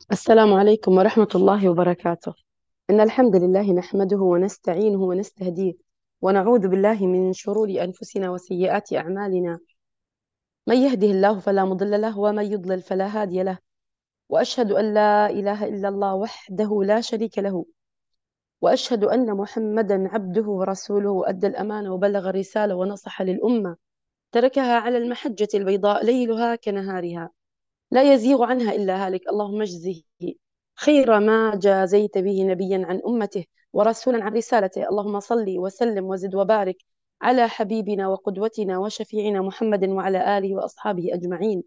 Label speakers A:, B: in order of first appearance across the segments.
A: السلام عليكم ورحمة الله وبركاته. إن الحمد لله نحمده ونستعينه ونستهديه ونعوذ بالله من شرور أنفسنا وسيئات أعمالنا. من يهده الله فلا مضل له ومن يضلل فلا هادي له. وأشهد أن لا إله إلا الله وحده لا شريك له، وأشهد أن محمدا عبده ورسوله أدى الأمانة وبلغ الرسالة ونصح للأمة، تركها على المحجة البيضاء ليلها كنهارها، لا يزيغ عنها إلا هالك. اللهم اجزه خير ما جازيت به نبيا عن أمته ورسولا عن رسالته. اللهم صل وسلم وزد وبارك على حبيبنا وقدوتنا وشفيعنا محمد وعلى آله وأصحابه أجمعين.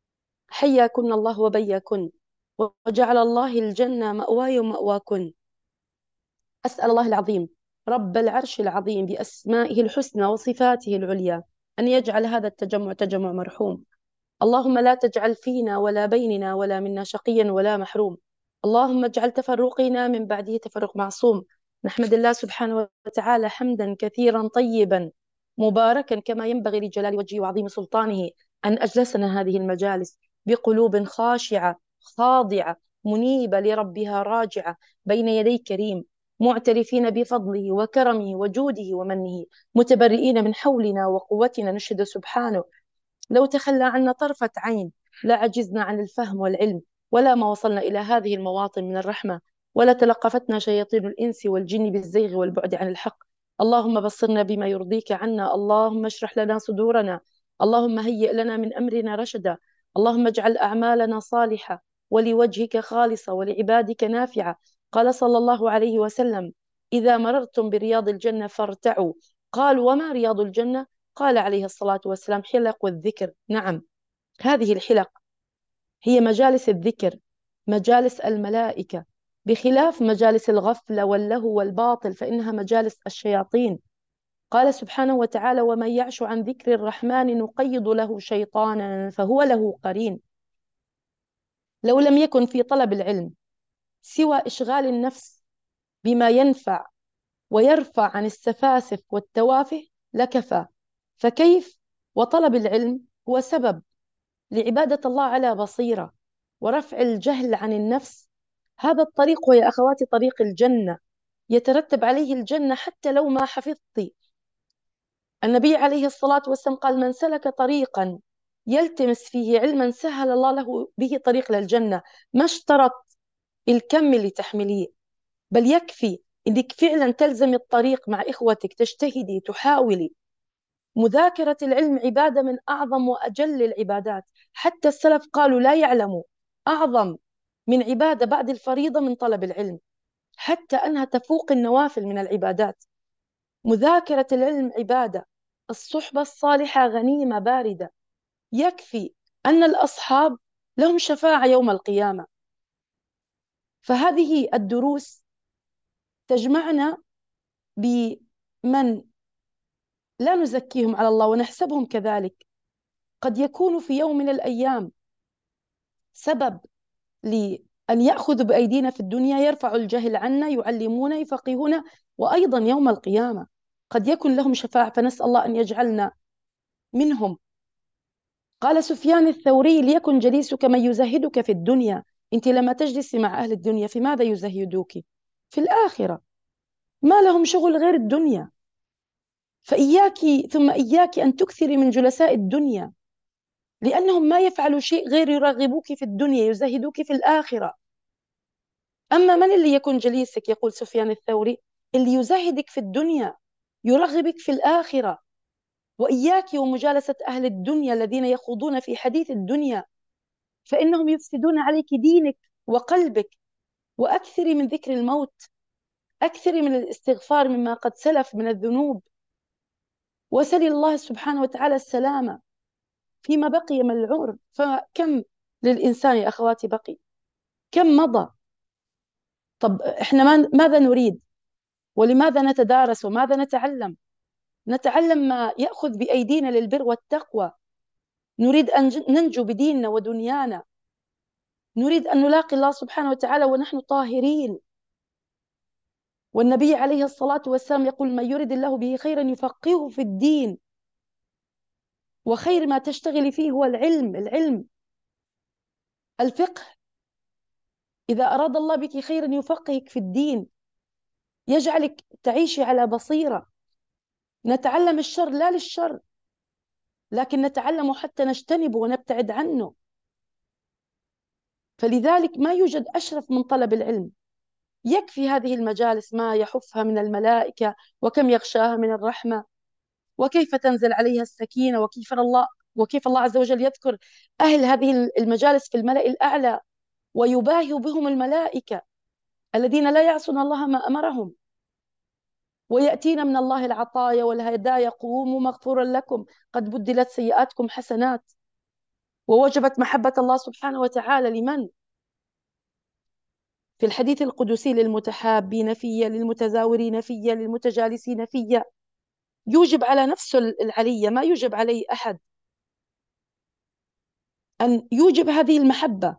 A: حياكن الله وبياكن، وجعل الله الجنة مأواي ومأواكن. أسأل الله العظيم رب العرش العظيم بأسمائه الحسنى وصفاته العليا أن يجعل هذا التجمع تجمع مرحوم. اللهم لا تجعل فينا ولا بيننا ولا منا شقيا ولا محروم. اللهم اجعل تفرقنا من بعده تفرق معصوم. نحمد الله سبحانه وتعالى حمدا كثيرا طيبا مباركا كما ينبغي لجلال وجهه وعظيم سلطانه، أن أجلسنا هذه المجالس بقلوب خاشعة خاضعة منيبة لربها راجعة بين يدي كريم، معترفين بفضله وكرمه وجوده ومنه، متبرئين من حولنا وقوتنا. نشهد سبحانه لو تخلى عنا طرفة عين لا عجزنا عن الفهم والعلم، ولا ما وصلنا إلى هذه المواطن من الرحمة، ولا تلقفتنا شياطين الإنس والجن بالزيغ والبعد عن الحق. اللهم بصرنا بما يرضيك عنا، اللهم اشرح لنا صدورنا، اللهم هيئ لنا من أمرنا رشدا، اللهم اجعل أعمالنا صالحة ولوجهك خالصة ولعبادك نافعة. قال صلى الله عليه وسلم: إذا مررتم برياض الجنة فارتعوا. قالوا: وما رياض الجنة؟ قال عليه الصلاة والسلام: حلق الذكر. نعم، هذه الحلق هي مجالس الذكر، مجالس الملائكة، بخلاف مجالس الغفلة واللهو والباطل فإنها مجالس الشياطين. قال سبحانه وتعالى: ومن يعش عن ذكر الرحمن نقيض له شيطانا فهو له قرين. لو لم يكن في طلب العلم سوى إشغال النفس بما ينفع ويرفع عن السفاسف والتوافه لكفى، فكيف وطلب العلم هو سبب لعبادة الله على بصيرة ورفع الجهل عن النفس. هذا الطريق هو يا أخواتي طريق الجنة، يترتب عليه الجنة حتى لو ما حفظت. النبي عليه الصلاة والسلام قال: من سلك طريقا يلتمس فيه علما سهل الله له به طريق للجنة. ما اشترط الكم اللي تحمليه، بل يكفي انك فعلا تلزمي الطريق مع اخوتك، تجتهدي تحاولي. مذاكرة العلم عبادة من أعظم وأجل العبادات. حتى السلف قالوا لا يعلم أعظم من عبادة بعد الفريضة من طلب العلم، حتى أنها تفوق النوافل من العبادات. مذاكرة العلم عبادة، الصحبة الصالحة غنيمة باردة. يكفي أن الأصحاب لهم شفاعة يوم القيامة. فهذه الدروس تجمعنا بمن لا نزكيهم على الله ونحسبهم كذلك، قد يكون في يوم من الأيام سبب لأن يأخذوا بأيدينا في الدنيا، يرفعوا الجهل عنا، يعلمونا، يفقهونا، وأيضا يوم القيامة قد يكون لهم شفاعة، فنسأل الله أن يجعلنا منهم. قال سفيان الثوري: ليكن جليسك من يزهدك في الدنيا. أنت لما تجلسي مع أهل الدنيا في ماذا يزهدوك؟ في الآخرة. ما لهم شغل غير الدنيا. فإياك ثم إياك أن تكثري من جلساء الدنيا، لأنهم ما يفعلوا شيء غير يرغبوك في الدنيا، يزهدوك في الآخرة. أما من اللي يكون جليسك؟ يقول سفيان الثوري: اللي يزهدك في الدنيا يرغبك في الآخرة. وإياك ومجالسة أهل الدنيا الذين يخوضون في حديث الدنيا، فإنهم يفسدون عليك دينك وقلبك. وأكثري من ذكر الموت، أكثري من الاستغفار مما قد سلف من الذنوب، وسلي الله سبحانه وتعالى السلامة فيما بقي من العمر. فكم للإنسان يا أخواتي بقي؟ كم مضى؟ طب إحنا ماذا نريد؟ ولماذا نتدارس وماذا نتعلم؟ نتعلم ما يأخذ بأيدينا للبر والتقوى. نريد أن ننجو بديننا ودنيانا، نريد أن نلاقي الله سبحانه وتعالى ونحن طاهرين. والنبي عليه الصلاة والسلام يقول: من يريد الله به خيرا يفقهه في الدين. وخير ما تشتغلي فيه هو العلم، الفقه. إذا أراد الله بك خيرا يفقهك في الدين، يجعلك تعيشي على بصيرة. نتعلم الشر لا للشر، لكن نتعلم حتى نجتنبه ونبتعد عنه. فلذلك ما يوجد أشرف من طلب العلم. يكفي هذه المجالس ما يحفها من الملائكة، وكم يغشاها من الرحمة، وكيف تنزل عليها السكينة، وكيف الله عز وجل يذكر أهل هذه المجالس في الملأ الأعلى، ويباهي بهم الملائكة الذين لا يعصون الله ما أمرهم، ويأتين من الله العطايا والهدايا، قوموا مغفورا لكم قد بدلت سيئاتكم حسنات. ووجبت محبة الله سبحانه وتعالى لمن؟ في الحديث القدسي: للمتحابين في، للمتزاورين في، للمتجالسين في. يوجب على نفسه العلية، ما يوجب عليه أحد، أن يوجب هذه المحبة.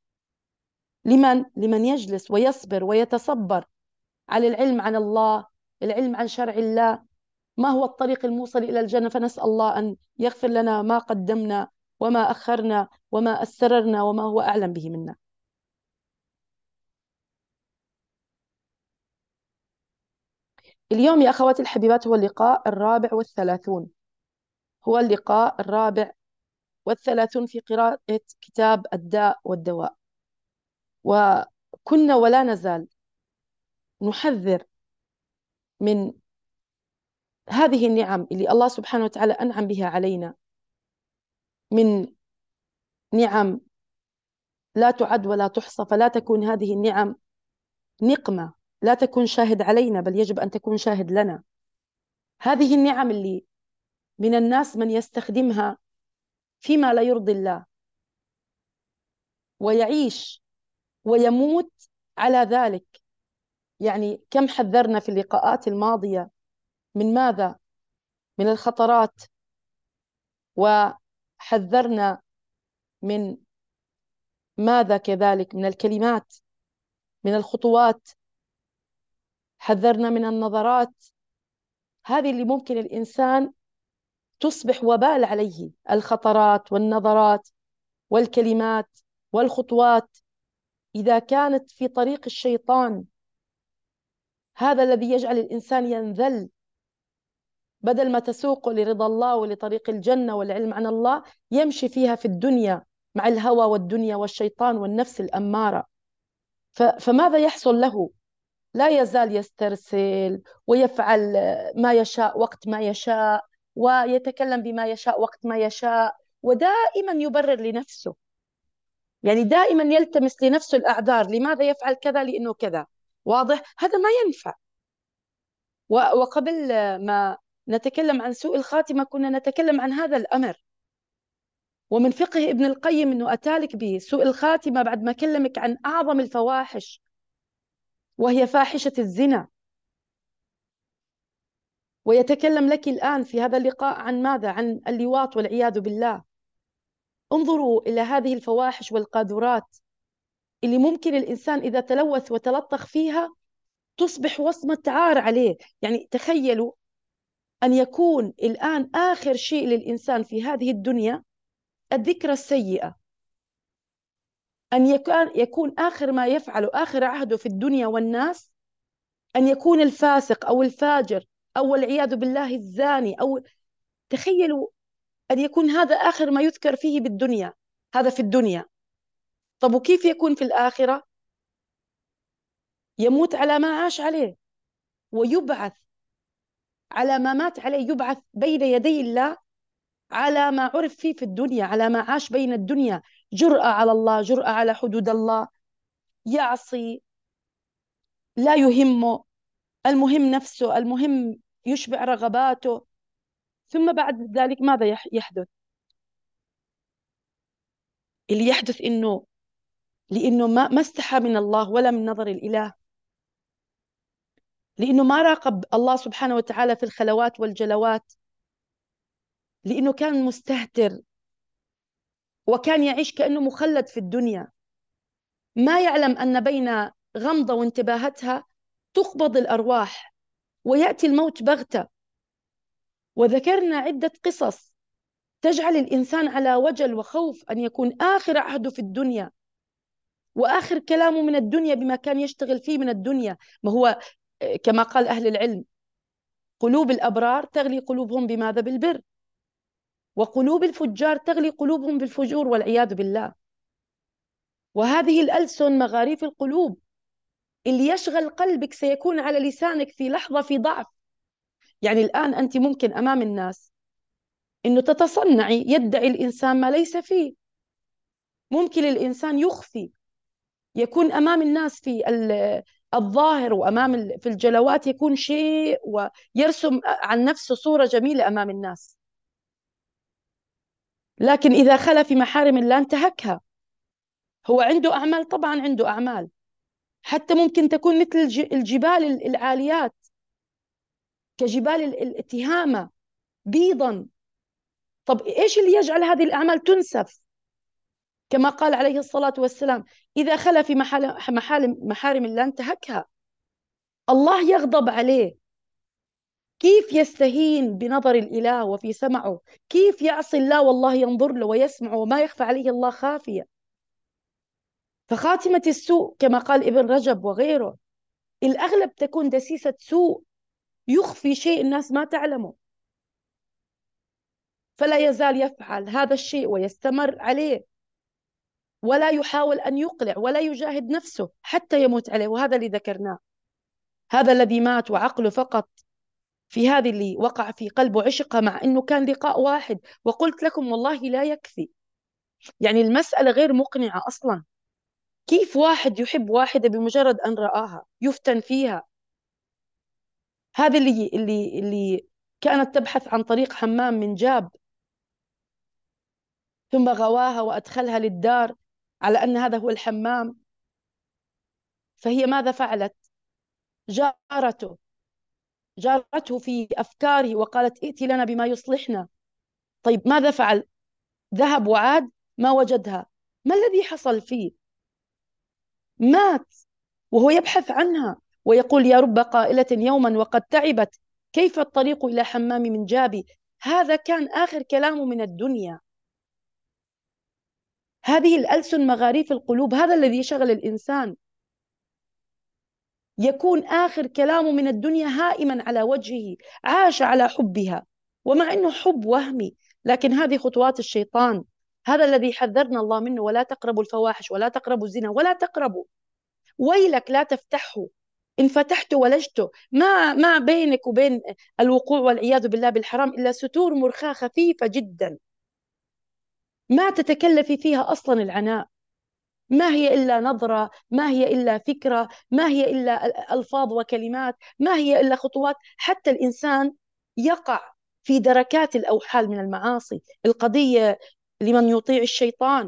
A: لمن يجلس ويصبر ويتصبر على العلم عن الله، العلم عن شرع الله، ما هو الطريق الموصل إلى الجنة. فنسأل الله أن يغفر لنا ما قدمنا وما أخرنا وما أسررنا وما هو أعلم به منا. اليوم يا أخواتي الحبيبات هو اللقاء الرابع والثلاثون، هو اللقاء الرابع والثلاثون في قراءة كتاب الداء والدواء. وكنا ولا نزال نحذر من هذه النعم اللي الله سبحانه وتعالى أنعم بها علينا، من نعم لا تعد ولا تحصى. فلا تكون هذه النعم نقمة، لا تكون شاهد علينا، بل يجب أن تكون شاهد لنا. هذه النعم اللي من الناس من يستخدمها فيما لا يرضي الله، ويعيش ويموت على ذلك. يعني كم حذرنا في اللقاءات الماضية من ماذا؟ من الخطرات، وحذرنا من ماذا كذلك؟ من الكلمات، من الخطوات، حذرنا من النظرات. هذه اللي ممكن الإنسان تصبح وبال عليه، الخطرات والنظرات والكلمات والخطوات، إذا كانت في طريق الشيطان، هذا الذي يجعل الإنسان ينذل. بدل ما تسوق لرضا الله ولطريق الجنة والعلم عن الله، يمشي فيها في الدنيا مع الهوى والدنيا والشيطان والنفس الأمارة. فماذا يحصل له؟ لا يزال يسترسل ويفعل ما يشاء وقت ما يشاء، ويتكلم بما يشاء وقت ما يشاء، ودائما يبرر لنفسه. يعني دائما يلتمس لنفسه الأعذار، لماذا يفعل كذا؟ لأنه كذا. واضح؟ هذا ما ينفع. وقبل ما نتكلم عن سوء الخاتمة كنا نتكلم عن هذا الأمر. ومن فقه ابن القيم أنه أتالك بسوء الخاتمة بعد ما كلمك عن أعظم الفواحش، وهي فاحشة الزنا. ويتكلم لك الآن في هذا اللقاء عن ماذا؟ عن اللواط والعياذ بالله. انظروا إلى هذه الفواحش والقاذورات اللي ممكن الإنسان إذا تلوث وتلطخ فيها تصبح وصمة عار عليه. يعني تخيلوا أن يكون الآن آخر شيء للإنسان في هذه الدنيا الذكرى السيئة، أن يكون آخر ما يفعله، آخر عهده في الدنيا والناس، أن يكون الفاسق أو الفاجر أو والعياذ بالله الزاني. أو تخيلوا أن يكون هذا آخر ما يذكر فيه بالدنيا، هذا في الدنيا. طب وكيف يكون في الآخرة؟ يموت على ما عاش عليه، ويبعث على ما مات عليه، يبعث بين يدي الله على ما عرف فيه في الدنيا، على ما عاش بين الدنيا. جرأة على الله، جرأة على حدود الله، يعصي، لا يهمه، المهم نفسه، المهم يشبع رغباته. ثم بعد ذلك ماذا يحدث؟ اللي يحدث إنه لأنه ما استحى من الله ولا من نظر الإله، لأنه ما راقب الله سبحانه وتعالى في الخلوات والجلوات، لأنه كان مستهتر، وكان يعيش كأنه مخلد في الدنيا، ما يعلم أن بين غمضة وانتباهتها تقبض الأرواح ويأتي الموت بغتة. وذكرنا عدة قصص تجعل الإنسان على وجل وخوف أن يكون آخر عهده في الدنيا. وآخر كلامه من الدنيا بما كان يشتغل فيه من الدنيا. ما هو كما قال أهل العلم: قلوب الأبرار تغلي قلوبهم بماذا؟ بالبر. وقلوب الفجار تغلي قلوبهم بالفجور والعياذ بالله. وهذه الألسن مغاريف القلوب. اللي يشغل قلبك سيكون على لسانك في لحظة في ضعف. يعني الآن أنت ممكن أمام الناس إنه تتصنعي، يدعي الإنسان ما ليس فيه. ممكن الإنسان يخفي، يكون أمام الناس في الظاهر وأمام في الجلوات يكون شيء، ويرسم عن نفسه صورة جميلة أمام الناس، لكن إذا خلا في محارم الله انتهكها. هو عنده أعمال، طبعا عنده أعمال، حتى ممكن تكون مثل الجبال العاليات، كجبال التهامة بيضا. طب إيش اللي يجعل هذه الأعمال تنسف؟ كما قال عليه الصلاة والسلام: إذا خلا في محارم الله انتهكها. الله يغضب عليه. كيف يستهين بنظر الإله وفي سمعه؟ كيف يعصي الله والله ينظر له ويسمع وما يخفى عليه الله خافية؟ فخاتمة السوء كما قال ابن رجب وغيره، الأغلب تكون دسيسة سوء، يخفي شيء الناس ما تعلمه، فلا يزال يفعل هذا الشيء ويستمر عليه، ولا يحاول أن يقلع ولا يجاهد نفسه حتى يموت عليه. وهذا اللي ذكرناه، هذا الذي مات وعقله فقط في هذه اللي وقع في قلبه عشقها، مع أنه كان لقاء واحد. وقلت لكم والله لا يكفي، يعني المسألة غير مقنعة أصلا. كيف واحد يحب واحدة بمجرد أن رآها يفتن فيها؟ هذه اللي كانت تبحث عن طريق حمام من جاب، ثم غواها وأدخلها للدار على أن هذا هو الحمام. فهي ماذا فعلت؟ جارته جارته في أفكاره وقالت: ائتي لنا بما يصلحنا. طيب ماذا فعل؟ ذهب وعاد ما وجدها. ما الذي حصل فيه؟ مات وهو يبحث عنها ويقول: يا رب قائلة يوما وقد تعبت، كيف الطريق إلى حمام من جابي. هذا كان آخر كلامه من الدنيا. هذه الألسن مغاريف القلوب، هذا الذي يشغل الإنسان. يكون آخر كلامه من الدنيا هائما على وجهه، عاش على حبها، ومع أنه حب وهمي. لكن هذه خطوات الشيطان، هذا الذي حذرنا الله منه: ولا تقربوا الفواحش ولا تقربوا الزنا ولا تقربوا. ويلك لا تفتحه، إن فتحته ولجته. ما بينك وبين الوقوع والعياذ بالله بالحرام إلا ستور مرخاة خفيفة جدا، ما تتكلفي فيها أصلا العناء. ما هي إلا نظرة، ما هي إلا فكرة، ما هي إلا ألفاظ وكلمات، ما هي إلا خطوات. حتى الإنسان يقع في دركات الأوحال من المعاصي. القضية لمن يطيع الشيطان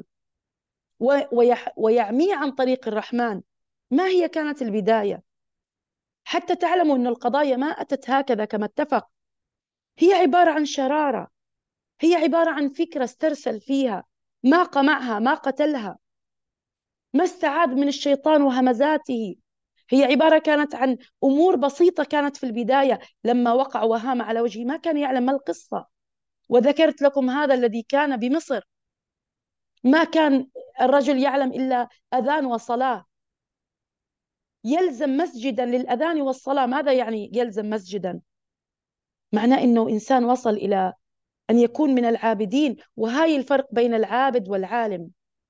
A: ويعميه عن طريق الرحمن. ما هي كانت البداية؟ حتى تعلموا أن القضايا ما أتت هكذا كما اتفق. هي عبارة عن شرارة، هي عبارة عن فكرة استرسل فيها، ما قمعها ما قتلها، ما استعاذ من الشيطان وهمزاته. هي عبارة كانت عن أمور بسيطة كانت في البداية. لما وقع وهام على وجهه ما كان يعلم ما القصة. وذكرت لكم هذا الذي كان بمصر، ما كان الرجل يعلم إلا أذان وصلاة، يلزم مسجدا للأذان والصلاة. ماذا يعني يلزم مسجدا؟ معناه أنه إنسان وصل إلى أن يكون من العابدين. وهاي الفرق بين العابد والعالم.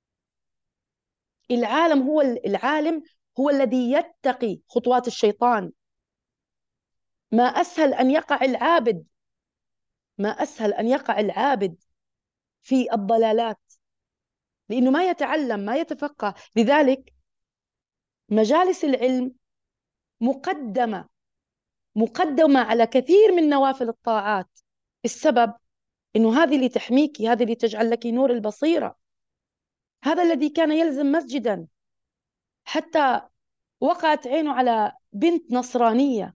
A: العالم هو الذي يتقي خطوات الشيطان. ما أسهل أن يقع العابد، ما أسهل أن يقع العابد في الضلالات، لأنه ما يتعلم ما يتفقه. لذلك مجالس العلم مقدمة مقدمة على كثير من نوافل الطاعات. السبب إنه هذه اللي تحميكي، هذه اللي تجعل لك نور البصيرة. هذا الذي كان يلزم مسجدا، حتى وقعت عينه على بنت نصرانية،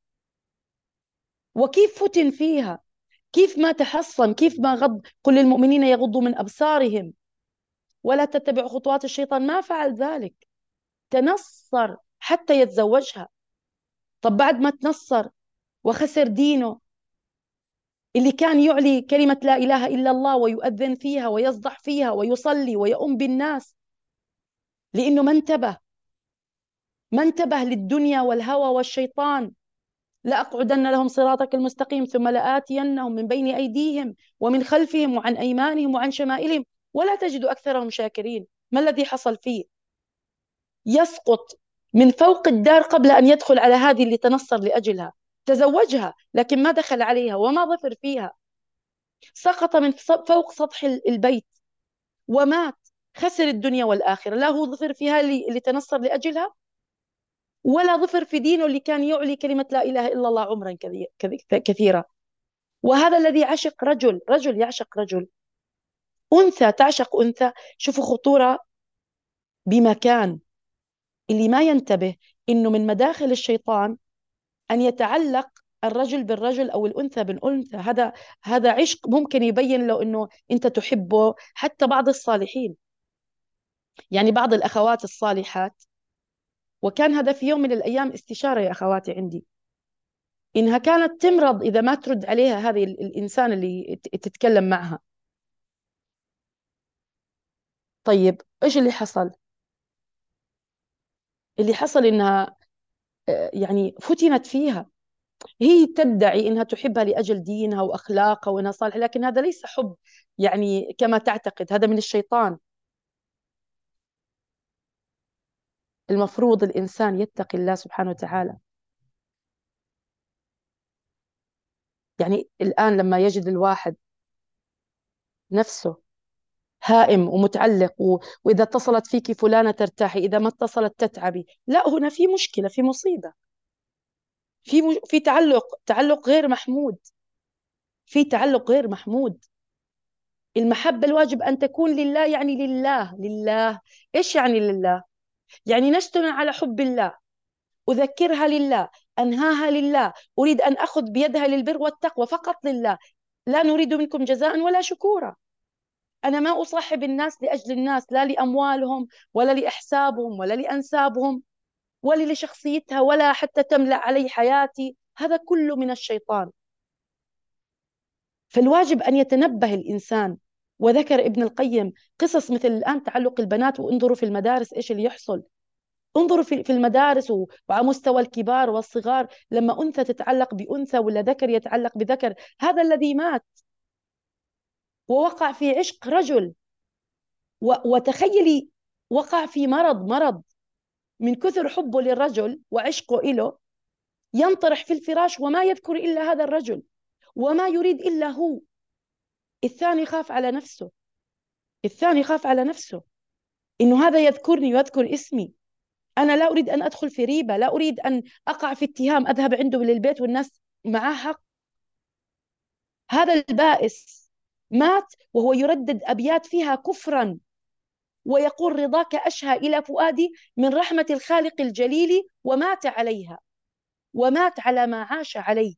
A: وكيف فتن فيها، كيف ما تحصن، كيف ما غض. قل للمؤمنين يغضوا من أبصارهم ولا تتبعوا خطوات الشيطان. ما فعل ذلك، تنصر حتى يتزوجها. طب بعد ما تنصر وخسر دينه، اللي كان يعلي كلمة لا إله إلا الله ويؤذن فيها ويصدح فيها ويصلي ويؤم بالناس، لأنه ما انتبه للدنيا والهوى والشيطان. لأقعدن لهم صراطك المستقيم ثم لآتينهم من بين أيديهم ومن خلفهم وعن أيمانهم وعن شمائلهم ولا تجد أكثرهم شاكرين. ما الذي حصل فيه؟ يسقط من فوق الدار قبل أن يدخل على هذه اللي تنصر لأجلها. تزوجها لكن ما دخل عليها وما ظفر فيها. سقط من فوق سطح البيت ومات. خسر الدنيا والآخرة. لا هو ظفر فيها اللي تنصر لأجلها، ولا ظفر في دينه اللي كان يعلي كلمة لا إله إلا الله عمرا كثيرا. وهذا الذي عشق رجل يعشق رجل، أنثى تعشق أنثى. شوفوا خطورة بمكان. اللي ما ينتبه إنه من مداخل الشيطان أن يتعلق الرجل بالرجل أو الأنثى بالأنثى. هذا عشق ممكن يبين له إنه أنت تحبه. حتى بعض الصالحين، يعني بعض الأخوات الصالحات، وكان هذا في يوم من الأيام استشارة يا أخواتي عندي، إنها كانت تمرض إذا ما ترد عليها هذه الإنسان اللي تتكلم معها. طيب إيش اللي حصل؟ اللي حصل إنها يعني فتنت فيها. هي تدعي إنها تحبها لأجل دينها وأخلاقها وإنها صالحة، لكن هذا ليس حب يعني كما تعتقد، هذا من الشيطان. المفروض الإنسان يتقي الله سبحانه وتعالى. يعني الآن لما يجد الواحد نفسه هائم ومتعلق وإذا اتصلت فيك فلانة ترتاحي، إذا ما اتصلت تتعبي، لا، هنا في مشكلة، في مصيبة، في تعلق غير محمود. في تعلق غير محمود. المحبة الواجب أن تكون لله، يعني لله. إيش يعني لله؟ يعني نجتمع على حب الله، أذكرها لله، أنهاها لله، أريد أن أخذ بيدها للبر والتقوى فقط لله. لا نريد منكم جزاء ولا شكورا. أنا ما أصاحب الناس لأجل الناس، لا لأموالهم ولا لأحسابهم ولا لأنسابهم ولا لشخصيتها ولا حتى تملأ علي حياتي. هذا كله من الشيطان. فالواجب أن يتنبه الإنسان. وذكر ابن القيم قصص مثل الآن تعلق البنات، وانظروا في المدارس إيش اللي يحصل. انظروا في المدارس وعلى مستوى الكبار والصغار، لما أنثى تتعلق بأنثى ولا ذكر يتعلق بذكر. هذا الذي مات ووقع في عشق رجل، وتخيلي وقع في مرض من كثر حبه للرجل وعشقه له، ينطرح في الفراش وما يذكر إلا هذا الرجل وما يريد إلا هو. الثاني خاف على نفسه إنه هذا يذكرني ويذكر اسمي. أنا لا أريد أن أدخل في ريبة، لا أريد أن أقع في اتهام أذهب عنده للبيت والناس معاه حق. هذا البائس مات وهو يردد أبيات فيها كفرا، ويقول رضاك أشهى إلى فؤادي من رحمة الخالق الجليل، ومات عليها، ومات على ما عاش عليه.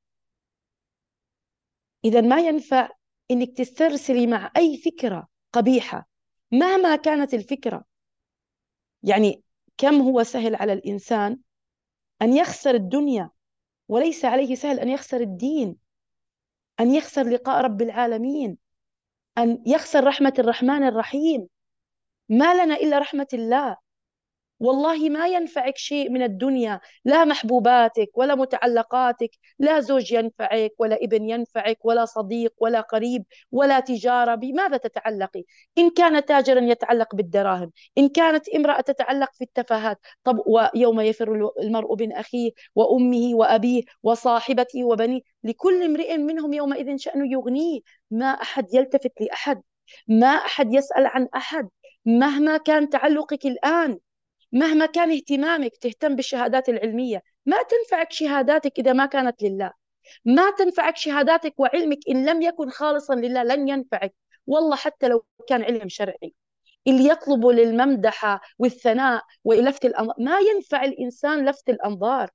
A: إذا ما ينفع إنك تسترسلي مع أي فكرة قبيحة مهما كانت الفكرة. يعني كم هو سهل على الإنسان أن يخسر الدنيا، وليس عليه سهل أن يخسر الدين، أن يخسر لقاء رب العالمين، أن يخسر رحمة الرحمن الرحيم. ما لنا إلا رحمة الله. والله ما ينفعك شيء من الدنيا، لا محبوباتك ولا متعلقاتك، لا زوج ينفعك ولا ابن ينفعك ولا صديق ولا قريب ولا تجارة. بماذا تتعلقي؟ إن كان تاجرا يتعلق بالدراهم، إن كانت امرأة تتعلق في التفاهات. طب ويوم يفر المرء من أخيه وأمه وأبيه وصاحبته وبنيه، لكل امرئ منهم يومئذ شأن يغنيه. ما أحد يلتفت لأحد، ما أحد يسأل عن أحد. مهما كان تعلقك الآن، مهما كان اهتمامك، تهتم بالشهادات العلمية، ما تنفعك شهاداتك إذا ما كانت لله. ما تنفعك شهاداتك وعلمك إن لم يكن خالصا لله، لن ينفعك. والله حتى لو كان علم شرعي، اللي يطلب للممدحة والثناء ولفت الأنظار، ما ينفع الإنسان لفت الأنظار.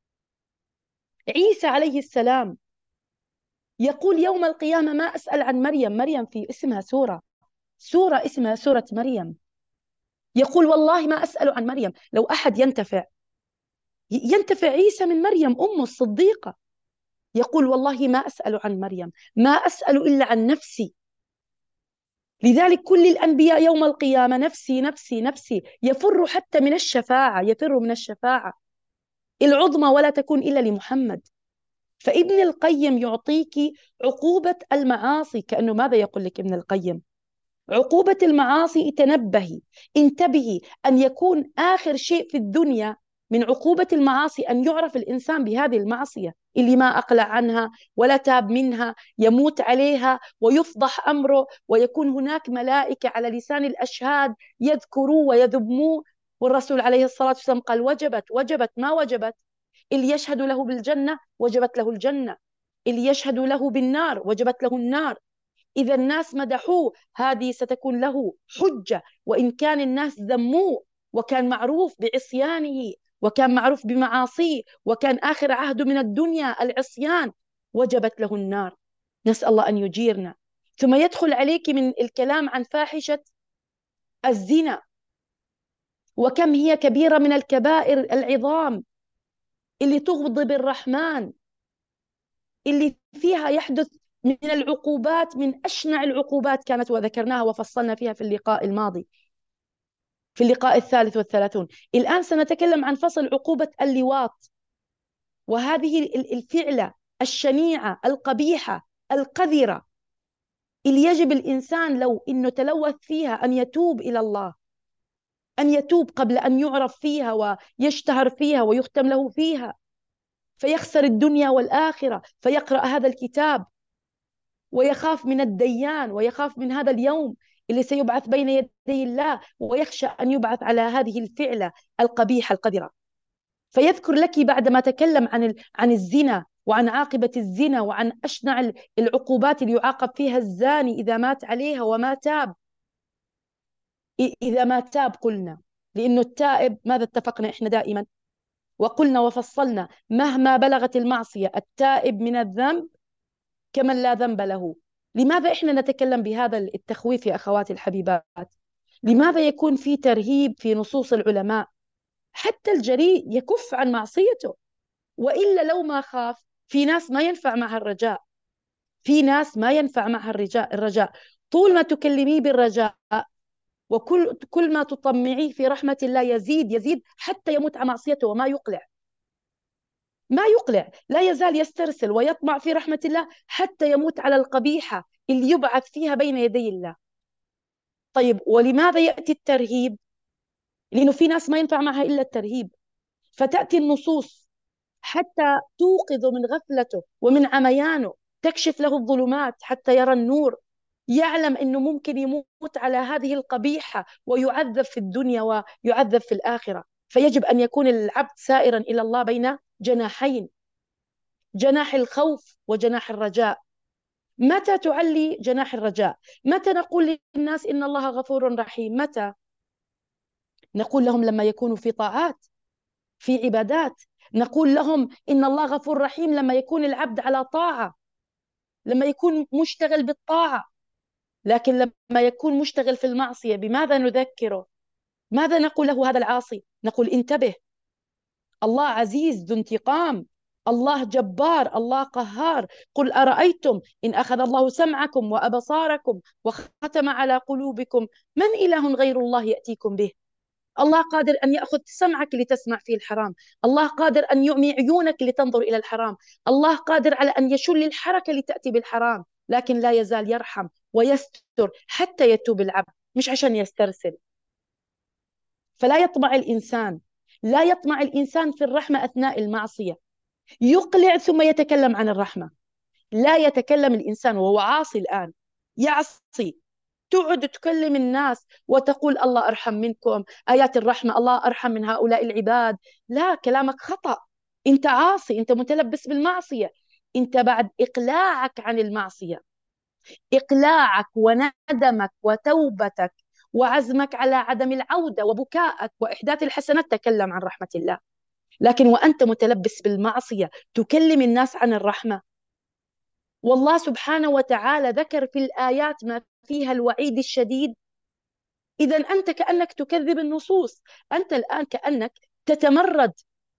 A: عيسى عليه السلام يقول يوم القيامة ما أسأل عن مريم في اسمها سورة اسمها سورة مريم. يقول والله ما أسأل عن مريم. لو أحد ينتفع عيسى من مريم أمه الصديقة. يقول والله ما أسأل عن مريم، ما أسأل إلا عن نفسي. لذلك كل الأنبياء يوم القيامة نفسي نفسي نفسي، يفر حتى من الشفاعة، يفر من الشفاعة العظمى ولا تكون إلا لمحمد. فابن القيم يعطيك عقوبة المعاصي. كأنه ماذا يقول لك ابن القيم؟ عقوبة المعاصي، تنبهي، انتبهي، أن يكون آخر شيء في الدنيا من عقوبة المعاصي أن يعرف الإنسان بهذه المعصية اللي ما أقلع عنها ولا تاب منها، يموت عليها ويفضح أمره، ويكون هناك ملائكة على لسان الأشهاد يذكروه ويذموه. والرسول عليه الصلاة والسلام قال: وجبت وجبت ما وجبت. اللي يشهد له بالجنة وجبت له الجنة، اللي يشهد له بالنار وجبت له النار. إذا الناس مدحوه هذه ستكون له حجة، وإن كان الناس ذموه وكان معروف بعصيانه وكان معروف بمعاصيه وكان آخر عهده من الدنيا العصيان، وجبت له النار. نسأل الله أن يجيرنا. ثم يدخل عليك من الكلام عن فاحشة الزنا، وكم هي كبيرة من الكبائر العظام اللي تغضب الرحمن، اللي فيها يحدث من العقوبات من أشنع العقوبات كانت، وذكرناها وفصلنا فيها في اللقاء الماضي، في اللقاء ال33. الآن سنتكلم عن فصل عقوبة اللواط، وهذه الفعلة الشنيعة القبيحة القذرة اللي يجب الإنسان لو إنه تلوث فيها أن يتوب إلى الله، أن يتوب قبل أن يعرف فيها ويشتهر فيها ويختم له فيها، فيخسر الدنيا والآخرة، فيقرأ هذا الكتاب ويخاف من الديان ويخاف من هذا اليوم اللي سيبعث بين يدي الله، ويخشى أن يبعث على هذه الفعلة القبيحة القذرة. فيذكر لك بعدما تكلم عن الزنا وعن عاقبة الزنا وعن أشنع العقوبات اللي يعاقب فيها الزاني إذا مات عليها وما تاب. إذا ما تاب قلنا، لأنه التائب ماذا اتفقنا إحنا دائما وقلنا وفصلنا؟ مهما بلغت المعصية التائب من الذنب كمن لا ذنب له. لماذا إحنا نتكلم بهذا التخويف يا أخواتي الحبيبات؟ لماذا يكون في ترهيب في نصوص العلماء حتى الجريء يكف عن معصيته؟ وإلا لو ما خاف، في ناس ما ينفع معها الرجاء، في ناس ما ينفع معها الرجاء. طول ما تكلميه بالرجاء وكل ما تطمعيه في رحمة الله يزيد يزيد حتى يموت على معصيته وما يقلع، ما يقلع، لا يزال يسترسل ويطمع في رحمة الله حتى يموت على القبيحة اللي يبعث فيها بين يدي الله. طيب ولماذا يأتي الترهيب؟ لأنه في ناس ما ينفع معها إلا الترهيب، فتأتي النصوص حتى توقظ من غفلته ومن عميانه، تكشف له الظلمات حتى يرى النور، يعلم أنه ممكن يموت على هذه القبيحة ويعذب في الدنيا ويعذب في الآخرة. فيجب أن يكون العبد سائرا إلى الله بين جناحين، جناح الخوف وجناح الرجاء. متى تعلي جناح الرجاء؟ متى نقول للناس إن الله غفور رحيم؟ متى نقول لهم؟ لما يكونوا في طاعات، في عبادات. نقول لهم إن الله غفور رحيم لما يكون العبد على طاعة، لما يكون مشتغل بالطاعة. لكن لما يكون مشتغل في المعصية بماذا نذكره؟ ماذا نقول له هذا العاصي؟ نقول: انتبه، الله عزيز ذو انتقام، الله جبار، الله قهار. قل أرأيتم إن أخذ الله سمعكم وأبصاركم وختم على قلوبكم من إله غير الله يأتيكم به؟ الله قادر أن يأخذ سمعك لتسمع فيه الحرام، الله قادر أن يعمي عيونك لتنظر إلى الحرام، الله قادر على أن يشل الحركة لتأتي بالحرام، لكن لا يزال يرحم ويستر حتى يتوب العبد، مش عشان يسترسل. فلا يطمع الإنسان، لا يطمع الإنسان في الرحمة أثناء المعصية، يقلع ثم يتكلم عن الرحمة. لا يتكلم الإنسان وهو عاصي الآن، يعصي، تقعد تكلم الناس وتقول: الله أرحم منكم، آيات الرحمة، الله أرحم من هؤلاء العباد. لا، كلامك خطأ، أنت عاصي، أنت متلبس بالمعصية. أنت بعد إقلاعك عن المعصية، إقلاعك وندمك وتوبتك وعزمك على عدم العودة وبكائك وإحداث الحسنات، تكلم عن رحمة الله. لكن وأنت متلبس بالمعصية تكلم الناس عن الرحمة؟ والله سبحانه وتعالى ذكر في الآيات ما فيها الوعيد الشديد. إذا أنت كأنك تكذب النصوص، أنت الآن كأنك تتمرد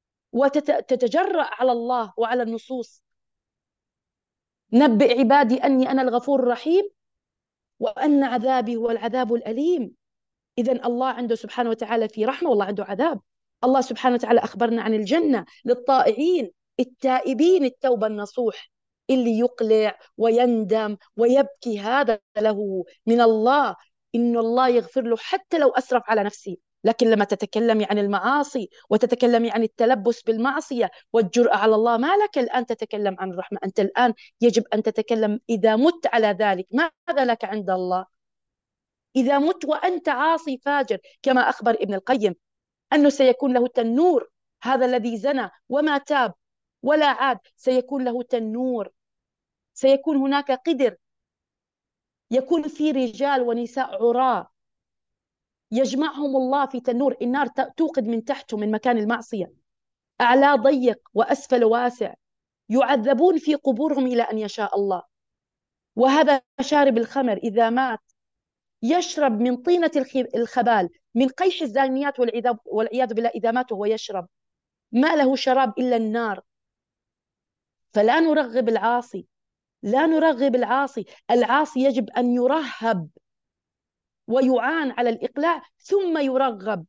A: وتتجرأ على الله وعلى النصوص. نبئ عبادي أني أنا الغفور الرحيم، وأن عذابي هو العذاب الأليم. إذا الله عنده سبحانه وتعالى في رحمة، والله عنده عذاب. الله سبحانه وتعالى أخبرنا عن الجنة للطائعين التائبين التوبة النصوح، اللي يقلع ويندم ويبكي هذا له من الله، إن الله يغفر له حتى لو أسرف على نفسه. لكن لما تتكلمي عن المعاصي وتتكلمي عن التلبس بالمعصية والجرأة على الله، ما لك الآن تتكلم عن الرحمة؟ أنت الآن يجب أن تتكلم إذا مت على ذلك ماذا لك عند الله؟ إذا مت وأنت عاصي فاجر، كما أخبر ابن القيم أنه سيكون له تنور. هذا الذي زنى وما تاب ولا عاد سيكون له تنور، سيكون هناك قدر، يكون في رجال ونساء عراة يجمعهم الله في تنور، النار توقد من تحته من مكان المعصية، أعلى ضيق وأسفل واسع، يعذبون في قبورهم إلى أن يشاء الله. وهذا شارب الخمر إذا مات يشرب من طينة الخبال، من قيح الزانيات والعياذ بالله، إذا مات وهو يشرب، ما له شراب إلا النار. فلا نرغب العاصي، لا نرغب العاصي. العاصي يجب أن يرهب ويعان على الإقلاع ثم يرغب.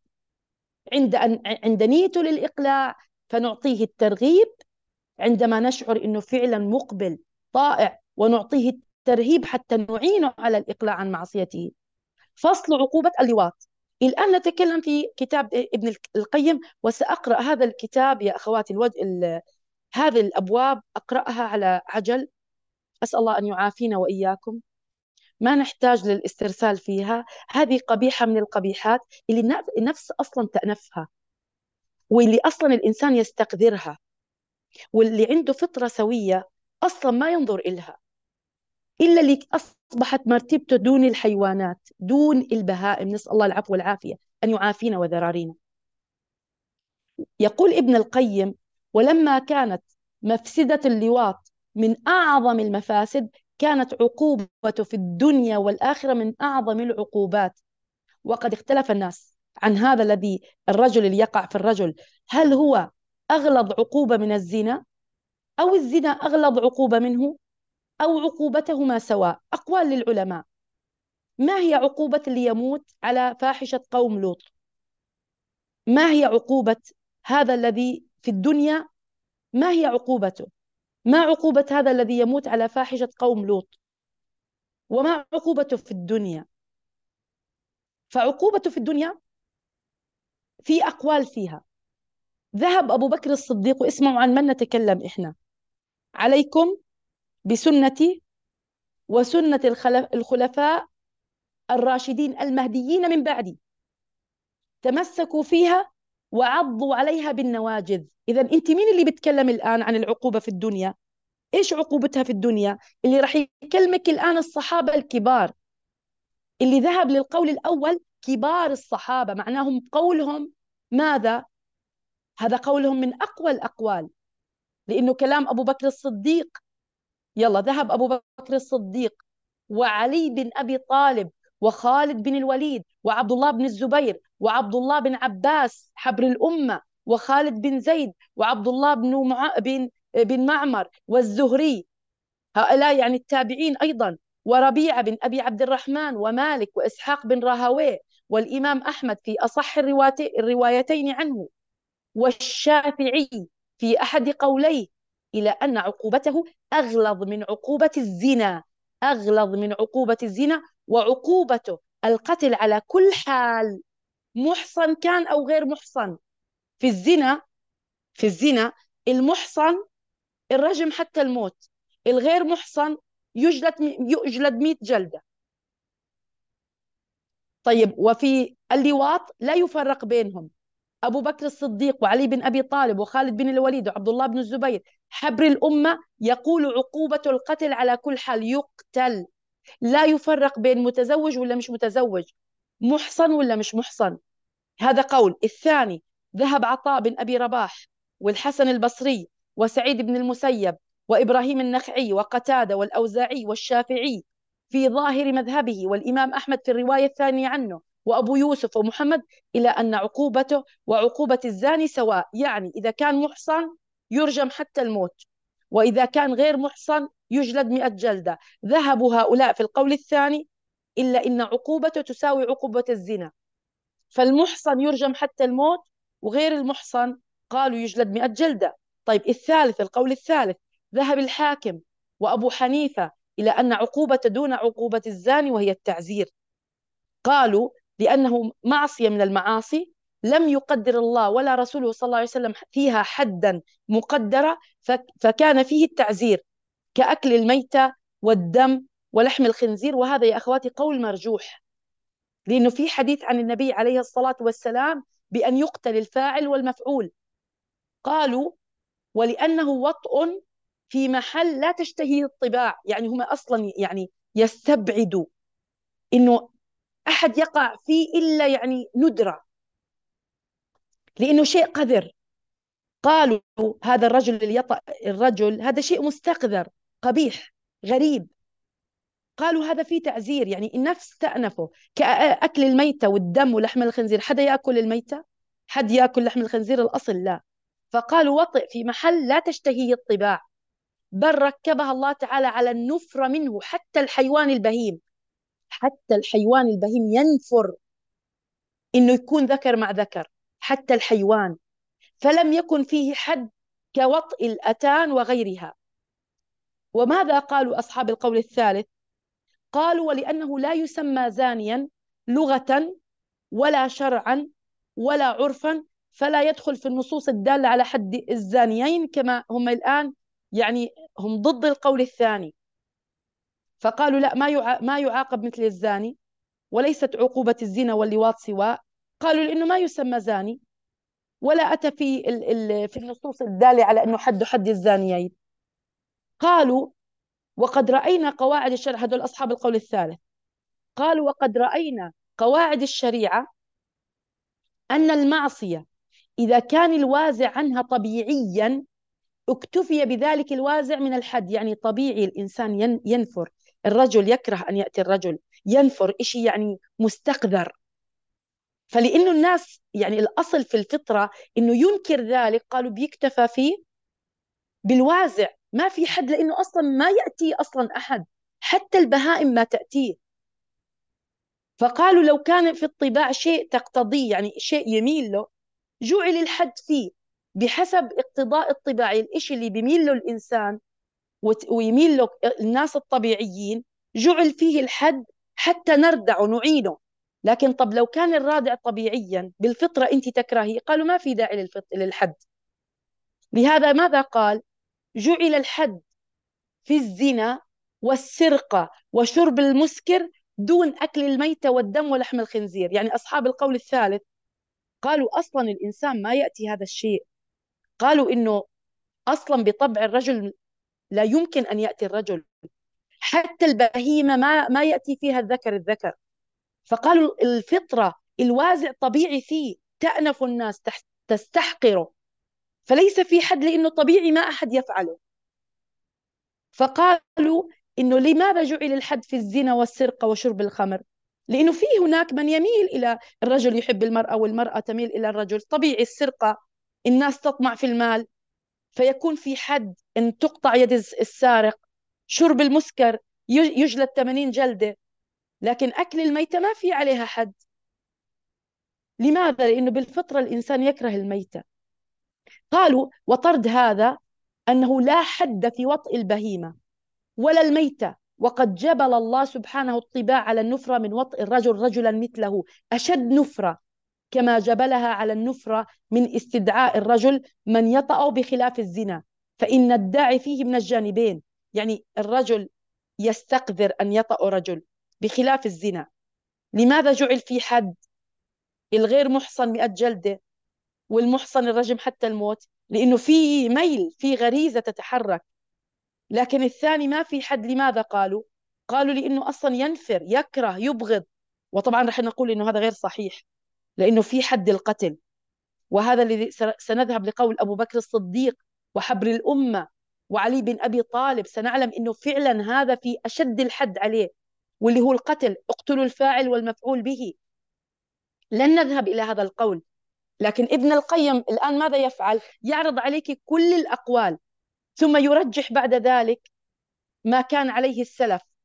A: عند نيته للإقلاع فنعطيه الترغيب، عندما نشعر أنه فعلا مقبل طائع ونعطيه الترهيب حتى نعينه على الإقلاع عن معصيته. فصل عقوبة اللواط. الآن نتكلم في كتاب ابن القيم، وسأقرأ هذا الكتاب يا أخواتي هذه الأبواب أقرأها على عجل، أسأل الله أن يعافينا وإياكم. ما نحتاج للاسترسال فيها، هذه قبيحة من القبيحات اللي النفس أصلا تأنفها، واللي أصلا الإنسان يستقذرها، واللي عنده فطرة سوية أصلا ما ينظر إلها، إلا اللي أصبحت مرتبته دون الحيوانات، دون البهائم. نسأل الله العفو والعافية، أن يعافينا وذرارينا. يقول ابن القيم: ولما كانت مفسدة اللواط من أعظم المفاسد، كانت عقوبته في الدنيا والآخرة من أعظم العقوبات. وقد اختلف الناس عن هذا الذي الرجل اللي يقع في الرجل، هل هو أغلظ عقوبة من الزنا، أو الزنا أغلظ عقوبة منه، أو عقوبتهما سواء؟ أقوال للعلماء. ما هي عقوبة اللي يموت على فاحشة قوم لوط؟ ما هي عقوبة هذا الذي في الدنيا؟ ما هي عقوبته؟ ما عقوبة هذا الذي يموت على فاحشة قوم لوط؟ وما عقوبته في الدنيا؟ فعقوبته في الدنيا في أقوال فيها. ذهب أبو بكر الصديق، واسمعوا عن من نتكلم إحنا: عليكم بسنتي وسنة الخلفاء الراشدين المهديين من بعدي، تمسكوا فيها وعضوا عليها بالنواجذ. إذا أنت مين اللي بتكلم الآن عن العقوبة في الدنيا؟ إيش عقوبتها في الدنيا؟ اللي راح يكلمك الآن الصحابة الكبار، اللي ذهب للقول الأول كبار الصحابة، معناهم قولهم ماذا؟ هذا قولهم من أقوى الأقوال، لأنه كلام أبو بكر الصديق. يلا، ذهب أبو بكر الصديق وعلي بن أبي طالب وخالد بن الوليد وعبد الله بن الزبير وعبد الله بن عباس حبر الأمة وخالد بن زيد وعبد الله بن معمر والزهري، هؤلاء يعني التابعين أيضا، وربيعة بن أبي عبد الرحمن ومالك وإسحاق بن راهويه والإمام أحمد في أصح الروايتين عنه، والشافعي في أحد قوليه، إلى أن عقوبته أغلظ من عقوبة الزنا، أغلظ من عقوبة الزنا، وعقوبته القتل على كل حال، محصن كان أو غير محصن. في الزنا، في الزنا المحصن الرجم حتى الموت، الغير محصن يجلد 100 جلدة. طيب، وفي اللواط لا يفرق بينهم. أبو بكر الصديق وعلي بن أبي طالب وخالد بن الوليد وعبد الله بن الزبير حبر الأمة يقول عقوبة القتل على كل حال، يقتل، لا يفرق بين متزوج ولا مش متزوج، محصن ولا مش محصن. هذا قول. الثاني: ذهب عطاء بن أبي رباح والحسن البصري وسعيد بن المسيب وإبراهيم النخعي وقتادة والأوزاعي والشافعي في ظاهر مذهبه، والإمام أحمد في الرواية الثانية عنه، وأبو يوسف ومحمد، إلى أن عقوبته وعقوبة الزاني سواء. يعني إذا كان محصن يرجم حتى الموت، وإذا كان غير محصن يجلد 100 جلدة. ذهبوا هؤلاء في القول الثاني إلا إن عقوبته تساوي عقوبة الزنا. فالمحصن يرجم حتى الموت، وغير المحصن قالوا يجلد 100 جلدة. طيب الثالث، القول الثالث، ذهب الحاكم وأبو حنيفة إلى أن عقوبة دون عقوبة الزاني وهي التعزير. قالوا لأنه معصية من المعاصي لم يقدر الله ولا رسوله صلى الله عليه وسلم فيها حدا مقدرة، فكان فيه التعزير كأكل الميتة والدم ولحم الخنزير. وهذا يا أخواتي قول مرجوح، لأنه في حديث عن النبي عليه الصلاة والسلام بأن يقتل الفاعل والمفعول. قالوا ولأنه وطء في محل لا تشتهيه الطباع، يعني هم أصلا يعني يستبعدوا إنه أحد يقع فيه إلا يعني ندرة، لأنه شيء قذر. قالوا هذا الرجل اللي يطأ الرجل هذا شيء مستقذر قبيح غريب. قالوا هذا فيه تعزير، يعني النفس تأنفه كأكل الميتة والدم ولحم الخنزير. حدا يأكل الميتة؟ حد يأكل لحم الخنزير؟ الأصل لا. فقالوا وطئ في محل لا تشتهيه الطباع، بل ركبها الله تعالى على النفر منه. حتى الحيوان البهيم، حتى الحيوان البهيم ينفر إنه يكون ذكر مع ذكر، حتى الحيوان. فلم يكن فيه حد كوطئ الأتان وغيرها. وماذا قالوا أصحاب القول الثالث؟ قالوا ولأنه لا يسمى زانيا لغة ولا شرعا ولا عرفا، فلا يدخل في النصوص الدالة على حد الزانيين، كما هم الآن يعني هم ضد القول الثاني. فقالوا لا، ما يعاقب مثل الزاني، وليست عقوبة الزنا واللواط سواء. قالوا لأنه ما يسمى زاني، ولا أتى في النصوص الدالة على أنه حد الزانيين. قالوا وقد رأينا قواعد الشرع، هذول أصحاب القول الثالث، قالوا وقد رأينا قواعد الشريعة أن المعصية إذا كان الوازع عنها طبيعيا اكتفي بذلك الوازع من الحد. يعني طبيعي الإنسان ينفر، الرجل يكره أن يأتي الرجل، ينفر إشي يعني مستقذر. فلأنه الناس يعني الأصل في الفطرة إنه ينكر ذلك، قالوا بيكتفى فيه بالوازع، ما في حد، لأنه أصلا ما يأتي أصلا أحد، حتى البهائم ما تأتيه. فقالوا لو كان في الطباع شيء تقتضيه، يعني شيء يميل له، جعل الحد فيه بحسب اقتضاء الطباع، الإشي اللي بيميل له الإنسان ويميل له الناس الطبيعيين جعل فيه الحد حتى نردع ونعينه. لكن طب لو كان الرادع طبيعيا بالفطرة أنت تكرهيه، قالوا ما في داعي للحد. لهذا ماذا قال؟ جعل الحد في الزنا والسرقة وشرب المسكر دون أكل الميتة والدم ولحم الخنزير. يعني أصحاب القول الثالث قالوا أصلا الإنسان ما يأتي هذا الشيء. قالوا إنه أصلا بطبع الرجل لا يمكن أن يأتي الرجل، حتى البهيمة ما يأتي فيها الذكر. فقالوا الفطرة الوازع طبيعي فيه، تأنف الناس تستحقره، فليس في حد لأنه طبيعي ما أحد يفعله. فقالوا إنه لماذا جعل الحد في الزنا والسرقة وشرب الخمر؟ لأنه في هناك من يميل إلى الرجل يحب المرأة والمرأة تميل إلى الرجل. طبيعي السرقة الناس تطمع في المال، فيكون في حد أن تقطع يد السارق. شرب المسكر يجلد 80 جلدة. لكن أكل الميتة ما في عليها حد. لماذا؟ لأنه بالفطرة الإنسان يكره الميتة. قالوا وطرد هذا أنه لا حد في وطئ البهيمة ولا الميتة، وقد جبل الله سبحانه الطباع على النفرة من وطئ الرجل رجلا مثله أشد نفرة، كما جبلها على النفرة من استدعاء الرجل من يطأ بخلاف الزنا، فإن الداعي فيه من الجانبين. يعني الرجل يستقذر أن يطأ رجل بخلاف الزنا. لماذا جعل في حد؟ الغير محصن 100 جلدة والمحصن الرجم حتى الموت، لأنه في ميل، في غريزة تتحرك. لكن الثاني ما في حد. لماذا قالوا؟ قالوا لأنه أصلا ينفر، يكره، يبغض. وطبعا رح نقول إنه هذا غير صحيح، لأنه في حد القتل. وهذا الذي سنذهب لقول أبو بكر الصديق وحبر الأمة وعلي بن أبي طالب، سنعلم إنه فعلا هذا في أشد الحد عليه، واللي هو القتل. اقتلوا الفاعل والمفعول به. لن نذهب إلى هذا القول، لكن ابن القيم الآن ماذا يفعل؟ يعرض عليك كل الأقوال ثم يرجح بعد ذلك ما كان عليه السلف،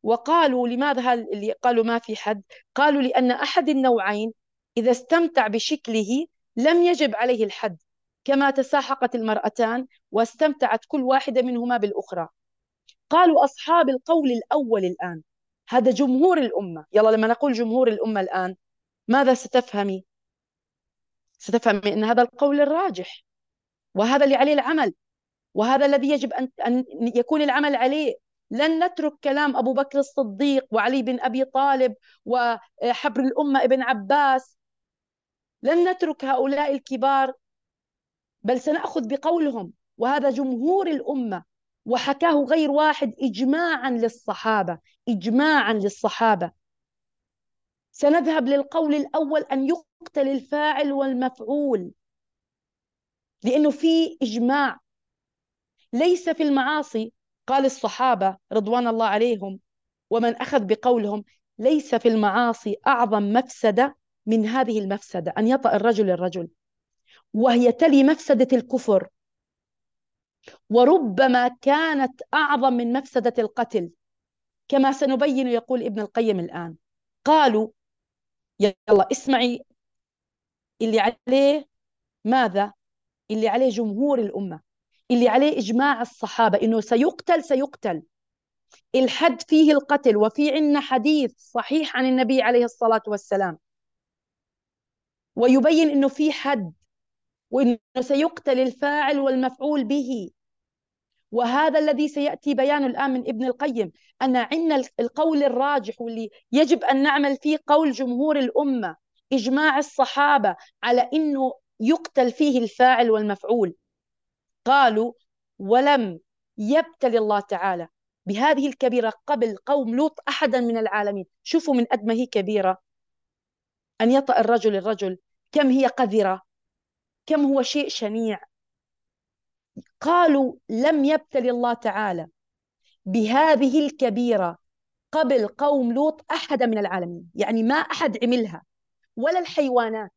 A: وقالوا لماذا اللي قالوا ما في حد؟ قالوا لأن أحد النوعين إذا استمتع بشكله لم يجب عليه الحد، كما تساحقت المرأتان واستمتعت كل واحدة منهما بالأخرى. قالوا أصحاب القول الأول الآن، هذا جمهور الأمة، يلا لما نقول جمهور الأمة الآن ماذا ستفهمي؟ ستفهمي أن هذا القول الراجح، وهذا اللي عليه العمل، وهذا الذي يجب أن يكون العمل عليه. لن نترك كلام أبو بكر الصديق وعلي بن أبي طالب وحبر الأمة ابن عباس، لن نترك هؤلاء الكبار، بل سنأخذ بقولهم، وهذا جمهور الأمة، وحكاه غير واحد إجماعا للصحابة، إجماعا للصحابة. سنذهب للقول الأول أن يقتل الفاعل والمفعول، لأنه في إجماع. ليس في المعاصي، قال الصحابة رضوان الله عليهم ومن أخذ بقولهم، ليس في المعاصي أعظم مفسدة من هذه المفسدة، أن يطأ الرجل الرجل، وهي تلي مفسدة الكفر، وربما كانت أعظم من مفسدة القتل، كما سنبين يقول ابن القيم الآن. قالوا يلا اسمعي اللي عليه ماذا؟ اللي عليه جمهور الأمة، اللي عليه إجماع الصحابة إنه سيقتل، سيقتل. الحد فيه القتل، وفي عنا حديث صحيح عن النبي عليه الصلاة والسلام ويبين إنه في حد، وإنه سيقتل الفاعل والمفعول به. وهذا الذي سيأتي بيانه الآن من ابن القيم، أن عندنا القول الراجح واللي يجب أن نعمل فيه قول جمهور الأمة، إجماع الصحابة على أنه يقتل فيه الفاعل والمفعول. قالوا ولم يبتل الله تعالى بهذه الكبيرة قبل قوم لوط أحدا من العالمين. شوفوا من قد ما هي كبيرة، أن يطأ الرجل الرجل، كم هي قذرة، كم هو شيء شنيع. قالوا لم يبتل الله تعالى بهذه الكبيرة قبل قوم لوط أحدا من العالمين، يعني ما أحد عملها ولا الحيوانات،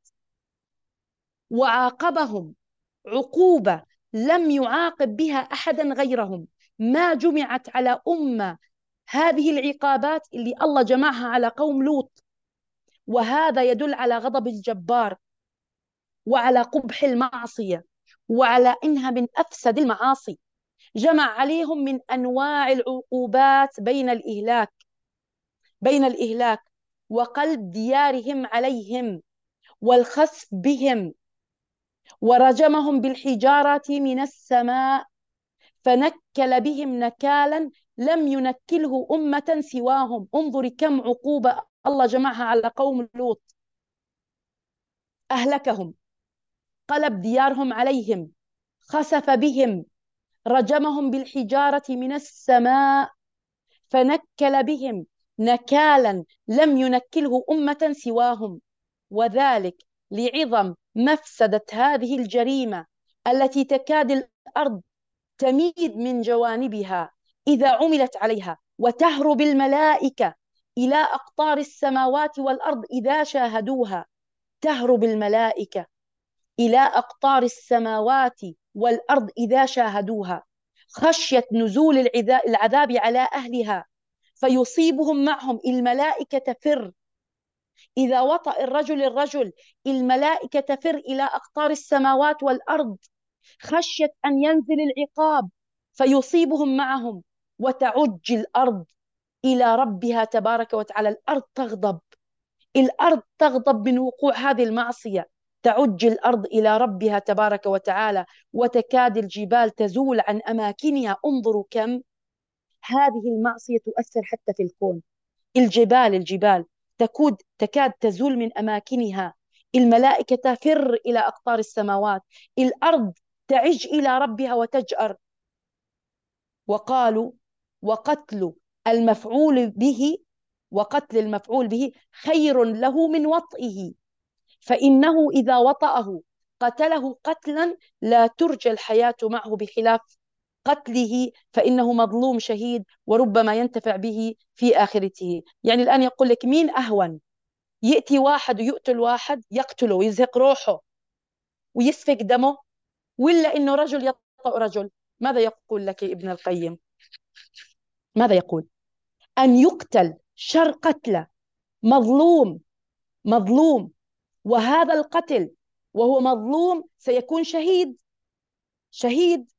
A: وعاقبهم عقوبة لم يعاقب بها أحدا غيرهم. ما جمعت على أمة هذه العقابات اللي الله جمعها على قوم لوط، وهذا يدل على غضب الجبار، وعلى قبح المعصية، وعلى إنها من أفسد المعاصي. جمع عليهم من أنواع العقوبات بين الإهلاك وقلب ديارهم عليهم والخسف بهم، ورجمهم بالحجارة من السماء، فنكل بهم نكالا لم ينكله أمة سواهم. انظري كم عقوبة الله جمعها على قوم لوط. أهلكهم، قلب ديارهم عليهم، خسف بهم، رجمهم بالحجارة من السماء، فنكل بهم نكالا لم ينكله أمة سواهم. وذلك لعظم مفسدة هذه الجريمة التي تكاد الأرض تميد من جوانبها إذا عملت عليها، وتهرب الملائكة إلى أقطار السماوات والأرض إذا شاهدوها. تهرب الملائكة إلى أقطار السماوات والأرض إذا شاهدوها، خشية نزول العذاب على أهلها فيصيبهم معهم. الملائكة تفر إذا وطأ الرجل الرجل، الملائكة تفر إلى أقطار السماوات والأرض خشية أن ينزل العقاب فيصيبهم معهم. وتعج الأرض إلى ربها تبارك وتعالى، الأرض تغضب، الأرض تغضب من وقوع هذه المعصية. تعج الأرض إلى ربها تبارك وتعالى، وتكاد الجبال تزول عن أماكنها. انظروا كم هذه المعصية تؤثر حتى في الكون. الجبال تكاد تزول من أماكنها، الملائكة تفر إلى أقطار السماوات، الأرض تعج إلى ربها وتجأر. وقالوا وقتل المفعول به وقتل المفعول به خير له من وطئه، فإنه إذا وطأه قتله قتلا لا ترجى الحياة معه، بخلاف قتله فإنه مظلوم شهيد وربما ينتفع به في آخرته. يعني الآن يقول لك مين أهون، يأتي واحد ويقتل واحد، يقتله ويزهق روحه ويسفك دمه، ولا إنه رجل يطأ رجل؟ ماذا يقول لك ابن القيم؟ ماذا يقول؟ أن يقتل شر قتله، مظلوم، مظلوم، وهذا القتل وهو مظلوم سيكون شهيد، شهيد،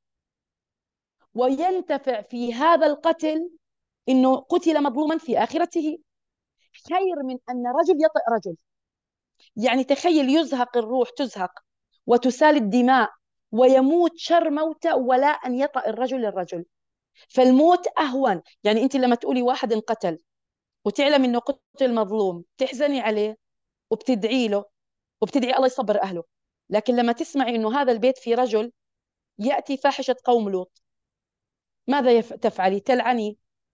A: وينتفع في هذا القتل إنه قتل مظلوما في آخرته، خير من أن رجل يطئ رجل. يعني تخيل، يزهق الروح، تزهق وتسال الدماء ويموت شر موتة، ولا أن يطأ الرجل الرجل. فالموت أهون. يعني أنت لما تقولي واحد انقتل وتعلم إنه قتل مظلوم، تحزني عليه وبتدعي له وبتدعي الله يصبر أهله. لكن لما تسمعي إنه هذا البيت فيه رجل يأتي فاحشة قوم لوط، ماذا تفعلي؟ تلعني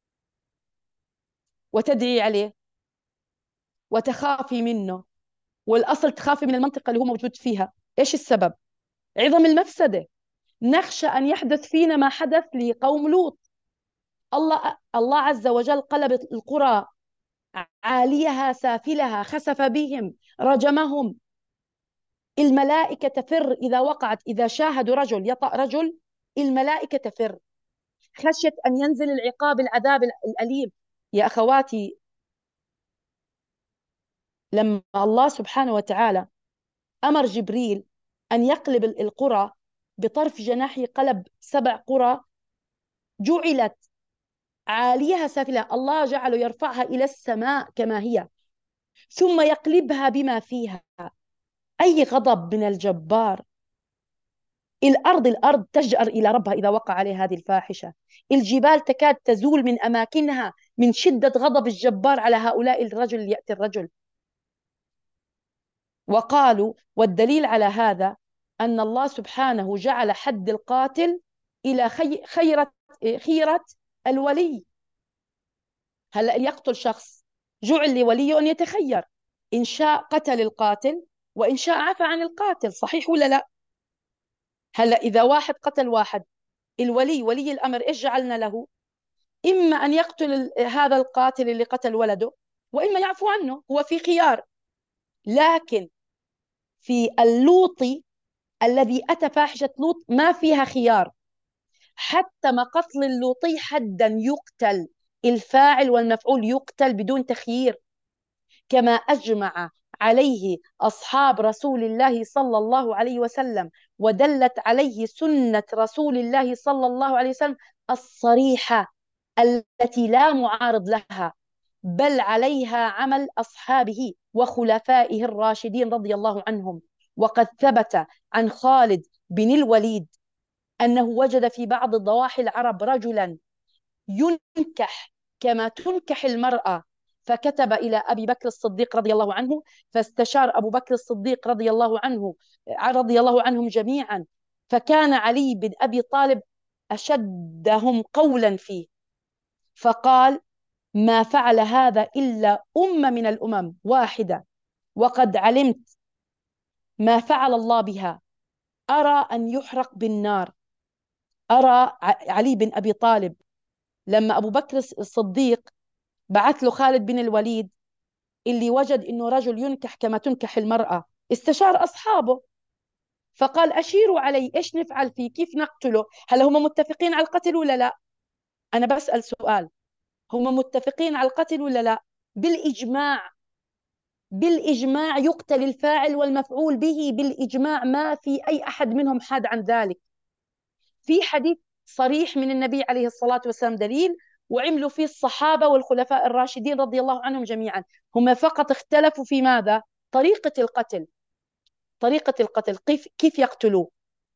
A: وتدعي عليه وتخافي منه. والأصل تخافي من المنطقة اللي هو موجود فيها. إيش السبب؟ عظم المفسدة. نخشى أن يحدث فينا ما حدث لقوم لوط. الله عز وجل قلب القرى عاليها سافلها، خسف بهم، رجمهم. الملائكة تفر إذا وقعت، إذا شاهدوا رجل يطأ رجل الملائكة تفر، خشية أن ينزل العقاب، العذاب الأليم. يا أخواتي، لما الله سبحانه وتعالى أمر جبريل أن يقلب القرى بطرف جناحه، قلب 7 قرى جعلت عاليها سافلها، الله جعله يرفعها إلى السماء كما هي، ثم يقلبها بما فيها. أي غضب من الجبار! الأرض تجأر إلى ربها إذا وقع عليها هذه الفاحشة. الجبال تكاد تزول من أماكنها من شدة غضب الجبار على هؤلاء الرجل اللي يأتي الرجل. وقالوا، والدليل على هذا أن الله سبحانه جعل حد القاتل إلى خيرة الولي. هلأ يقتل شخص، جعل لوليه أن يتخير، إن شاء قتل القاتل وإن شاء عفى عن القاتل، صحيح ولا لا؟ هلأ إذا واحد قتل واحد، ولي الأمر إيش جعلنا له؟ إما أن يقتل هذا القاتل اللي قتل ولده، وإما يعفو عنه، هو في خيار. لكن في اللوطي الذي أتى فاحشة لوط ما فيها خيار. حتى قتل اللوطي حدا يقتل، الفاعل والمفعول يقتل بدون تخيير، كما أجمع عليه أصحاب رسول الله صلى الله عليه وسلم، ودلت عليه سنة رسول الله صلى الله عليه وسلم الصريحة التي لا معارض لها، بل عليها عمل أصحابه وخلفائه الراشدين رضي الله عنهم. وقد ثبت عن خالد بن الوليد أنه وجد في بعض ضواحي العرب رجلا ينكح كما تنكح المرأة، فكتب إلى أبي بكر الصديق رضي الله عنه، فاستشار أبو بكر الصديق رضي الله عنه، رضي الله عنهم جميعا، فكان علي بن أبي طالب أشدهم قولا فيه، فقال: ما فعل هذا إلا من الأمم واحدة، وقد علمت ما فعل الله بها، أرى أن يحرق بالنار. أرى علي بن أبي طالب لما أبو بكر الصديق بعث له خالد بن الوليد اللي وجد إنه رجل ينكح كما تنكح المرأة، استشار أصحابه فقال: أشيروا علي، إيش نفعل فيه؟ كيف نقتله؟ هل هم متفقين على القتل ولا لا؟ أنا بسأل سؤال، هم متفقين على القتل ولا لا؟ بالإجماع، بالإجماع يقتل الفاعل والمفعول به، بالإجماع، ما في أي أحد منهم حاد عن ذلك. في حديث صريح من النبي عليه الصلاة والسلام دليل، وعملوا فيه الصحابة والخلفاء الراشدين رضي الله عنهم جميعا. هم فقط اختلفوا في ماذا؟ طريقة القتل، طريقة القتل، كيف يقتلوه.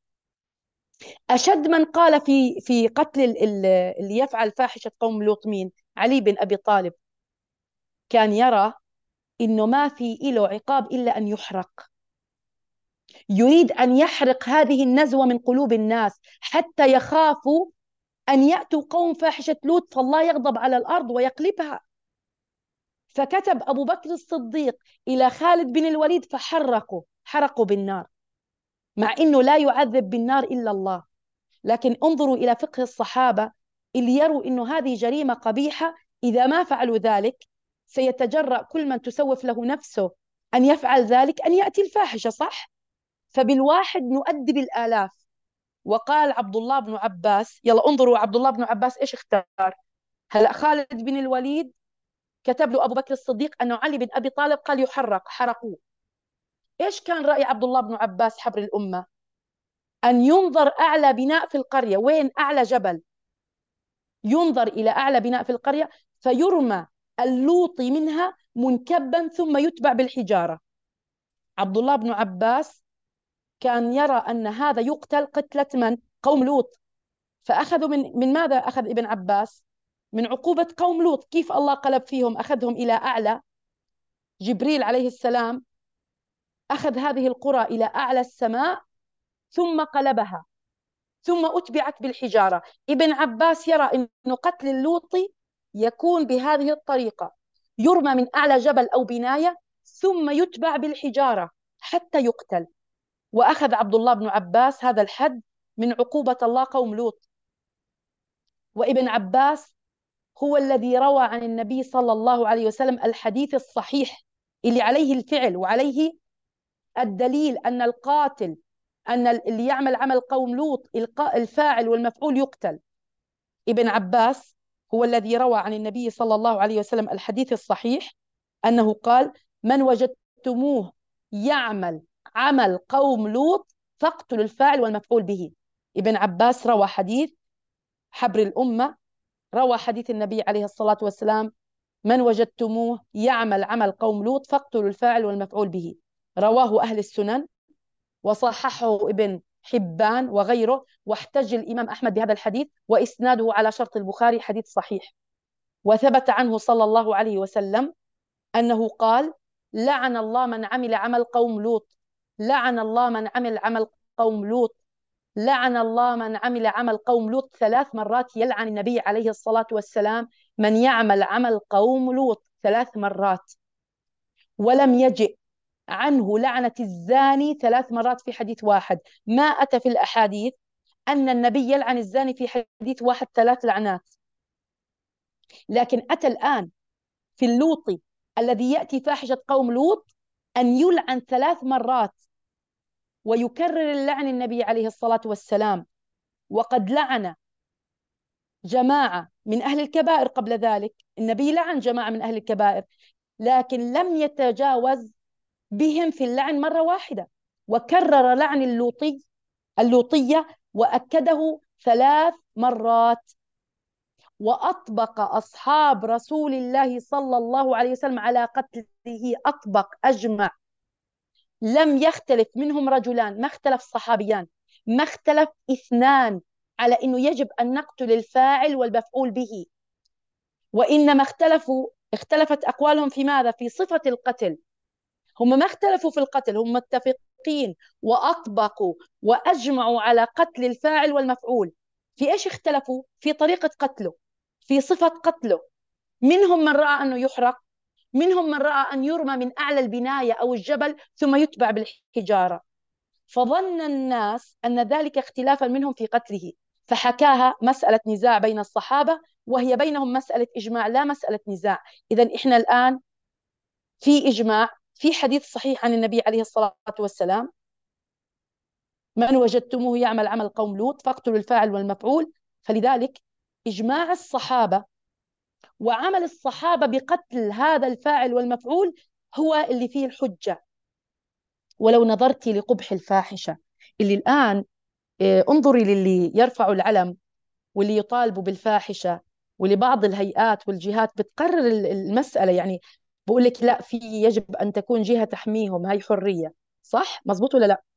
A: أشد من قال في قتل اللي يفعل فاحشة قوم لوط مين؟ علي بن أبي طالب. كان يرى إنه ما في له عقاب إلا أن يحرق، يريد أن يحرق هذه النزوة من قلوب الناس حتى يخافوا أن يأتوا قوم فاحشة لوط فالله يغضب على الأرض ويقلبها. فكتب أبو بكر الصديق إلى خالد بن الوليد حرقوا بالنار، مع أنه لا يعذب بالنار إلا الله. لكن انظروا إلى فقه الصحابة اللي يروا أنه هذه جريمة قبيحة، إذا ما فعلوا ذلك سيتجرأ كل من تسوف له نفسه أن يفعل ذلك، أن يأتي الفاحشة، صح؟ فبالواحد نؤدي بالآلاف. وقال عبد الله بن عباس، يلا انظروا عبد الله بن عباس إيش اختار: هلأ خالد بن الوليد كتب له أبو بكر الصديق أنه علي بن أبي طالب قال يحرق، حرقوه. إيش كان رأي عبد الله بن عباس حبر الأمة؟ أن ينظر أعلى بناء في القرية، وين أعلى جبل، ينظر إلى أعلى بناء في القرية فيرمى اللوطي منها منكبا ثم يتبع بالحجارة. عبد الله بن عباس كان يرى أن هذا يقتل قتلة من؟ قوم لوط. فأخذوا من ماذا أخذ ابن عباس؟ من عقوبة قوم لوط. كيف الله قلب فيهم؟ أخذهم إلى أعلى. جبريل عليه السلام أخذ هذه القرى إلى أعلى السماء ثم قلبها، ثم أتبعت بالحجارة. ابن عباس يرى أن قتل اللوطي يكون بهذه الطريقة: يرمى من أعلى جبل أو بناية ثم يتبع بالحجارة حتى يقتل. وأخذ عبد الله بن عباس هذا الحد من عقوبة الله قوم لوط. وابن عباس هو الذي روى عن النبي صلى الله عليه وسلم الحديث الصحيح اللي عليه الفعل وعليه الدليل أن القاتل، أن اللي يعمل عمل قوم لوط الفاعل والمفعول يقتل. ابن عباس هو الذي روى عن النبي صلى الله عليه وسلم الحديث الصحيح أنه قال: من وجدتموه يعمل عمل قوم لوط فاقتلوا الفاعل والمفعول به. ابن عباس روى حديث حبر الأمة، روى حديث النبي عليه الصلاة والسلام: من وجدتموه يعمل عمل قوم لوط فاقتلوا الفاعل والمفعول به. رواه أهل السنن وصححه ابن حبان وغيره، واحتج الإمام أحمد بهذا الحديث وإسناده على شرط البخاري حديث صحيح. وثبت عنه صلى الله عليه وسلم أنه قال: لعن الله من عمل عمل قوم لوط، لعن الله من عمل عمل قوم لوط، لعن الله من عمل عمل قوم لوط. 3 مرات يلعن النبي عليه الصلاة والسلام من يعمل عمل قوم لوط 3 مرات. ولم يجئ عنه لعنة الزاني 3 مرات في حديث واحد. ما أتى في الأحاديث أن النبي يلعن الزاني في حديث واحد 3 لعنات. لكن أتى الآن في اللوطي الذي يأتي فاحشة قوم لوط أن يلعن 3 مرات ويكرر اللعن النبي عليه الصلاة والسلام. وقد لعن جماعة من أهل الكبائر قبل ذلك، النبي لعن جماعة من أهل الكبائر لكن لم يتجاوز بهم في اللعن مرة واحدة، وكرر لعن اللوطية وأكده 3 مرات. وأطبق أصحاب رسول الله صلى الله عليه وسلم على قتله، أطبق أجمع، لم يختلف منهم رجلان، ما اختلف صحابيان، ما اختلف 2 على أنه يجب أن نقتل الفاعل والمفعول به. وإنما اختلفت أقوالهم في ماذا؟ في صفة القتل. هم ما اختلفوا في القتل، هم متفقين وأطبقوا وأجمعوا على قتل الفاعل والمفعول. في إيش اختلفوا؟ في طريقة قتله، في صفة قتله. منهم من رأى أنه يحرق، منهم من رأى أن يرمى من أعلى البناية أو الجبل ثم يتبع بالحجارة. فظن الناس أن ذلك اختلافا منهم في قتله، فحكاها مسألة نزاع بين الصحابة، وهي بينهم مسألة إجماع لا مسألة نزاع. إذن إحنا الآن في إجماع، في حديث صحيح عن النبي عليه الصلاة والسلام: من وجدتموه يعمل عمل قوم لوط فاقتلوا الفاعل والمفعول. فلذلك إجماع الصحابة وعمل الصحابة بقتل هذا الفاعل والمفعول هو اللي فيه الحجة. ولو نظرت لقبح الفاحشة اللي الآن، انظري للي يرفعوا العلم واللي يطالبوا بالفاحشة، ولبعض الهيئات والجهات بتقرر المسألة. يعني بقول لك لا، في يجب أن تكون جهة تحميهم، هاي حرية. صح؟ مزبوط ولا لا؟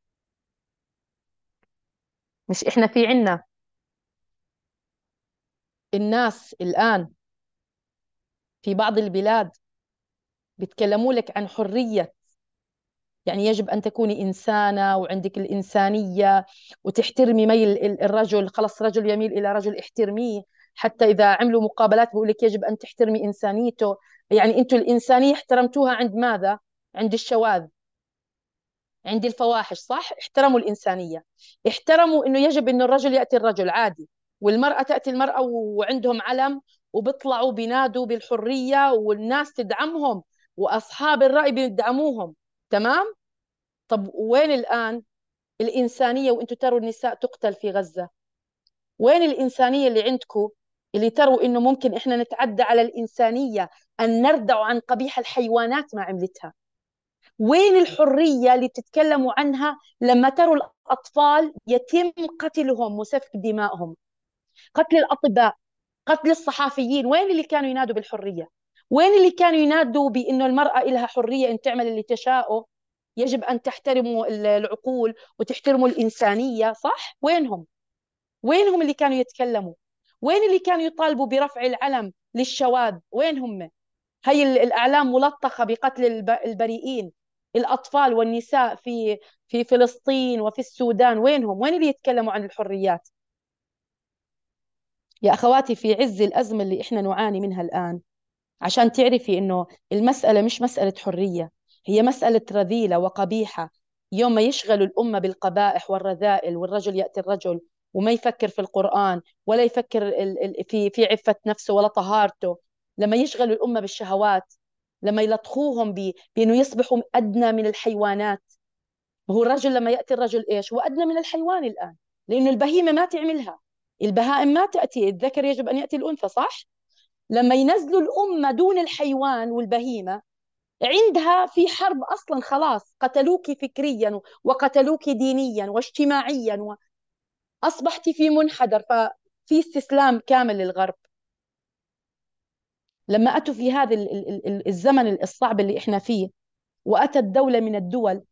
A: مش إحنا في عنا الناس الآن في بعض البلاد بيتكلموا لك عن حرية، يعني يجب أن تكوني إنسانة وعندك الإنسانية وتحترمي ميل الرجل، خلص رجل يميل إلى رجل احترميه. حتى إذا عملوا مقابلات بيقول لك يجب أن تحترمي إنسانيته. يعني أنتوا الإنسانية احترمتوها عند ماذا؟ عند الشواذ، عند الفواحش. صح؟ احترموا الإنسانية، احترموا إنه يجب إنه الرجل يأتي الرجل عادي والمرأة تأتي المرأة، وعندهم علم وبيطلعوا بينادوا بالحرية والناس تدعمهم وأصحاب الرأي بيدعموهم. تمام؟ طب وين الآن الإنسانية وأنتم تروا النساء تقتل في غزة؟ وين الإنسانية اللي عندكم اللي تروا إنه ممكن إحنا نتعدى على الإنسانية، أن نردع عن قبيح الحيوانات ما عملتها؟ وين الحرية اللي بتتكلموا عنها لما تروا الأطفال يتم قتلهم وسفك دمائهم، قتل الأطباء، قتل الصحافيين؟ وين اللي كانوا ينادوا بالحرية؟ وين اللي كانوا ينادوا بأنه المرأة لها حرية أن تعمل اللي تشاءه؟ يجب أن تحترموا العقول وتحترموا الإنسانية، صح؟ وينهم؟ وينهم اللي كانوا يتكلموا؟ وين اللي كانوا يطالبوا برفع العلم للشواذ؟ وين هم؟ هي الأعلام ملطخة بقتل البريئين، الأطفال والنساء في فلسطين وفي السودان. وينهم؟ وين اللي يتكلموا عن الحريات؟ يا أخواتي، في عز الأزمة اللي إحنا نعاني منها الآن، عشان تعرفي إنه المسألة مش مسألة حرية، هي مسألة رذيلة وقبيحة. يوم ما يشغلوا الأمة بالقبائح والرذائل، والرجل يأتي الرجل وما يفكر في القرآن، ولا يفكر في عفة نفسه ولا طهارته، لما يشغلوا الأمة بالشهوات، لما يلطخوهم بأنه يصبحوا أدنى من الحيوانات. وهو الرجل لما يأتي الرجل إيش؟ هو أدنى من الحيوان الآن، لأنه البهيمة ما تعملها، البهائم ما تأتي، الذكر يجب أن يأتي الأنثى، صح؟ لما ينزلوا الأمة دون الحيوان والبهيمة، عندها في حرب أصلا، خلاص قتلوك فكريا وقتلوك دينيا واجتماعيا، وأصبحت في منحدر، ففي استسلام كامل للغرب. لما أتوا في هذا الزمن الصعب اللي إحنا فيه، وأتت دولة من الدول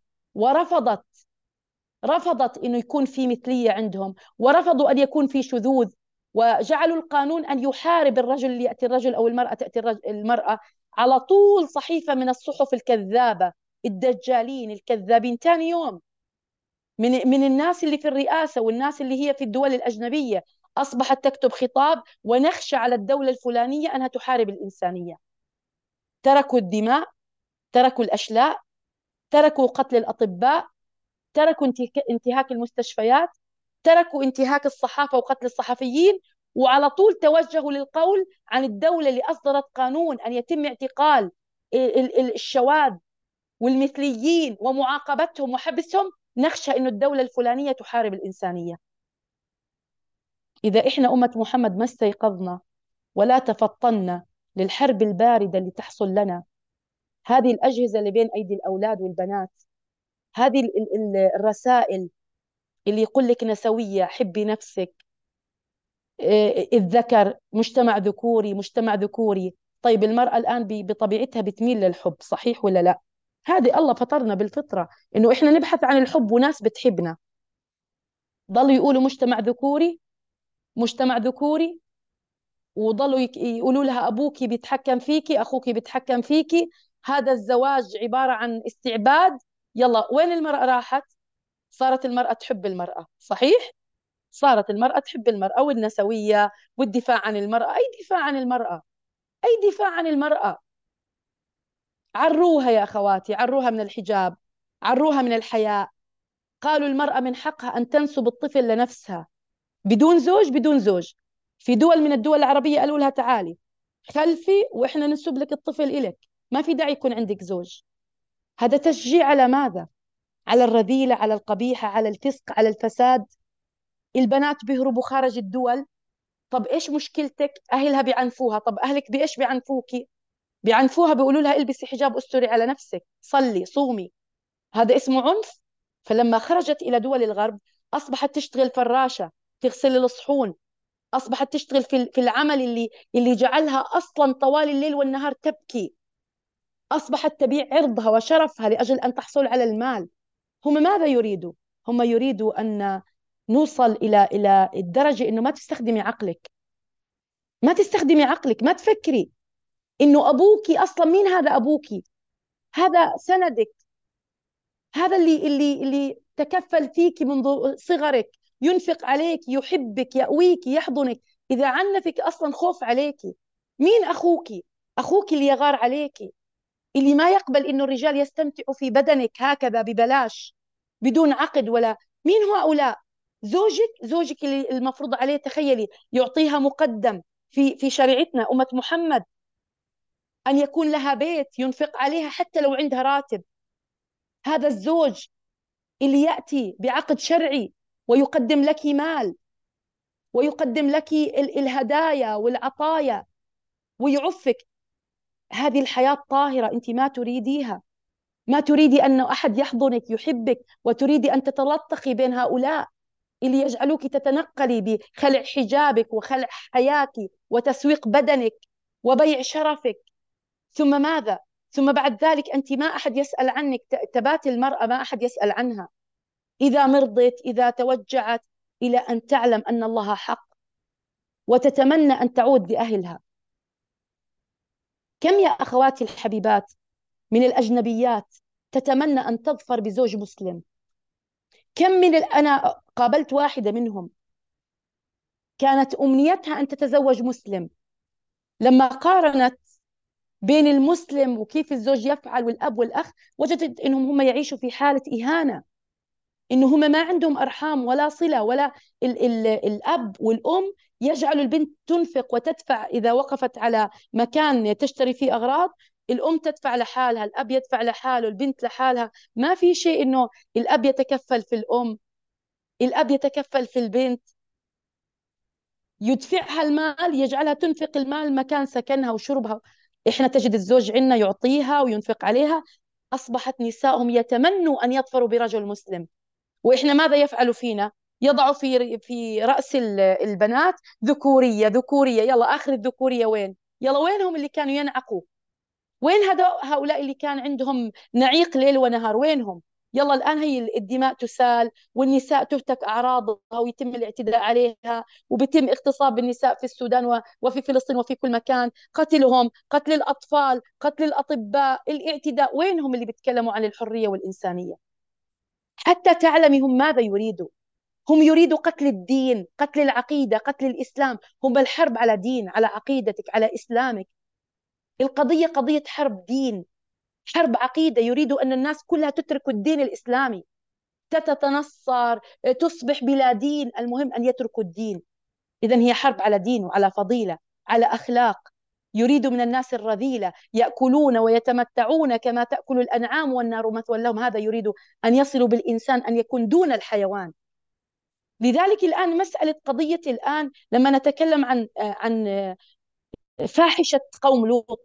A: رفضت انه يكون في مثليه عندهم، ورفضوا ان يكون في شذوذ، وجعلوا القانون ان يحارب الرجل اللي ياتي الرجل، او المراه تاتي المراه، على طول صحيفه من الصحف الكذابه، الدجالين الكذابين. ثاني يوم من الناس اللي في الرئاسه والناس اللي هي في الدول الاجنبيه اصبحت تكتب خطاب: ونخشى على الدوله الفلانيه انها تحارب الانسانيه. تركوا الدماء، تركوا الاشلاء، تركوا قتل الاطباء، تركوا انتهاك المستشفيات، تركوا انتهاك الصحافة وقتل الصحفيين، وعلى طول توجهوا للقول عن الدولة اللي أصدرت قانون أن يتم اعتقال الشواذ والمثليين ومعاقبتهم وحبسهم. نخشى أن الدولة الفلانية تحارب الإنسانية. إذا إحنا أمة محمد ما استيقظنا ولا تفطنا للحرب الباردة اللي تحصل لنا، هذه الأجهزة اللي بين أيدي الأولاد والبنات، هذه الرسائل اللي يقول لك نسوية، حبي نفسك، الذكر، مجتمع ذكوري، مجتمع ذكوري. طيب المرأة الآن بطبيعتها بتميل للحب، صحيح ولا لا؟ هذه الله فطرنا بالفطرة إنه إحنا نبحث عن الحب وناس بتحبنا. ضلوا يقولوا مجتمع ذكوري، مجتمع ذكوري، وضلوا يقولوا لها أبوك بيتحكم فيكي، أخوك بيتحكم فيكي، هذا الزواج عبارة عن استعباد. يلا، وين المرأة راحت؟ صارت المرأة تحب المرأة، صحيح؟ صارت المرأة تحب المرأة، والنسوية والدفاع عن المرأة. أي دفاع عن المرأة؟ أي دفاع عن المرأة؟ عروها يا أخواتي، عروها من الحجاب، عروها من الحياء. قالوا المرأة من حقها أن تنسب الطفل لنفسها بدون زوج، بدون زوج. في دول من الدول العربية قالوا لها تعالي خلفي وإحنا ننسب لك الطفل إلك، ما في داعي يكون عندك زوج. هذا تشجيع على ماذا؟ على الرذيلة، على القبيحة، على الفسق، على الفساد. البنات بيهربوا خارج الدول. طب إيش مشكلتك؟ أهلها بيعنفوها. طب أهلك بإيش بيعنفوكي؟ بيعنفوها، بيقولوا لها البسي حجاب، استري على نفسك، صلي، صومي. هذا اسمه عنف. فلما خرجت إلى دول الغرب أصبحت تشتغل فراشة، تغسل الصحون، أصبحت تشتغل في العمل اللي جعلها أصلا طوال الليل والنهار تبكي. أصبحت تبيع عرضها وشرفها لأجل أن تحصل على المال. هم ماذا يريدوا؟ هم يريدوا أن نوصل إلى الدرجة إنه ما تستخدمي عقلك، ما تستخدمي عقلك، ما تفكري إنه أبوكي أصلا، مين هذا أبوكي؟ هذا سندك، هذا اللي تكفل فيك منذ صغرك، ينفق عليك، يحبك، يأويك، يحضنك. إذا عنفك أصلا خوف عليك. مين أخوك؟ أخوك اللي يغار عليك، اللي ما يقبل إنه الرجال يستمتعوا في بدنك هكذا ببلاش بدون عقد ولا. مين هؤلاء؟ زوجك اللي المفروض عليه، تخيلي، يعطيها مقدم في شريعتنا أمة محمد أن يكون لها بيت، ينفق عليها حتى لو عندها راتب. هذا الزوج اللي يأتي بعقد شرعي ويقدم لك مال، ويقدم لك الهدايا والعطايا ويعفك. هذه الحياة طاهرة أنت ما تريديها، ما تريدي أن أحد يحضنك يحبك، وتريدي أن تتلطخي بين هؤلاء اللي يجعلوك تتنقلي بخلع حجابك وخلع حياك وتسويق بدنك وبيع شرفك. ثم ماذا؟ ثم بعد ذلك أنت ما أحد يسأل عنك، تبات المرأة ما أحد يسأل عنها، إذا مرضت إذا توجعت، إلى أن تعلم أن الله حق وتتمنى أن تعود لأهلها. كم يا أخواتي الحبيبات من الأجنبيات تتمنى أن تظفر بزوج مسلم؟ كم أنا قابلت واحدة منهم كانت أمنيتها أن تتزوج مسلم، لما قارنت بين المسلم وكيف الزوج يفعل والأب والأخ، وجدت أنهم هم يعيشوا في حالة إهانة، إنه هم ما عندهم أرحام ولا صلة ولا ال الأب والأم يجعلوا البنت تنفق وتدفع. إذا وقفت على مكان تشتري فيه أغراض، الأم تدفع لحالها، الأب يدفع لحاله، البنت لحالها. ما في شيء إنه الأب يتكفل في الأم، الأب يتكفل في البنت، يدفعها المال، يجعلها تنفق المال مكان سكنها وشربها. إحنا تجد الزوج عندنا يعطيها وينفق عليها. أصبحت نسائهم يتمنوا أن يظفروا برجل مسلم، وإحنا ماذا يفعل فينا؟ يضع في رأس البنات ذكورية ذكورية. يلا آخر الذكورية وين؟ يلا وينهم اللي كانوا ينعقوا؟ وين هؤلاء اللي كان عندهم نعيق ليل ونهار؟ وينهم؟ يلا الآن هي الدماء تسال والنساء تهتك أعراضها ويتم الاعتداء عليها، وبيتم اغتصاب النساء في السودان وفي فلسطين وفي كل مكان، قتلهم، قتل الأطفال، قتل الأطباء، الاعتداء. وينهم اللي بيتكلموا عن الحرية والإنسانية؟ حتى تعلمي هم ماذا يريدوا. هم يريدوا قتل الدين، قتل العقيدة، قتل الإسلام. هم الحرب على دين، على عقيدتك، على إسلامك. القضية قضية حرب دين، حرب عقيدة. يريدوا أن الناس كلها تترك الدين الإسلامي، تتنصر، تصبح بلا دين، المهم أن يتركوا الدين. إذن هي حرب على دين وعلى فضيلة، على أخلاق. يريد من الناس الرذيلة، يأكلون ويتمتعون كما تأكل الأنعام والنار مثوى لهم. هذا يريد أن يصلوا بالإنسان أن يكون دون الحيوان. لذلك الآن مسألة قضية الآن لما نتكلم عن فاحشة قوم لوط،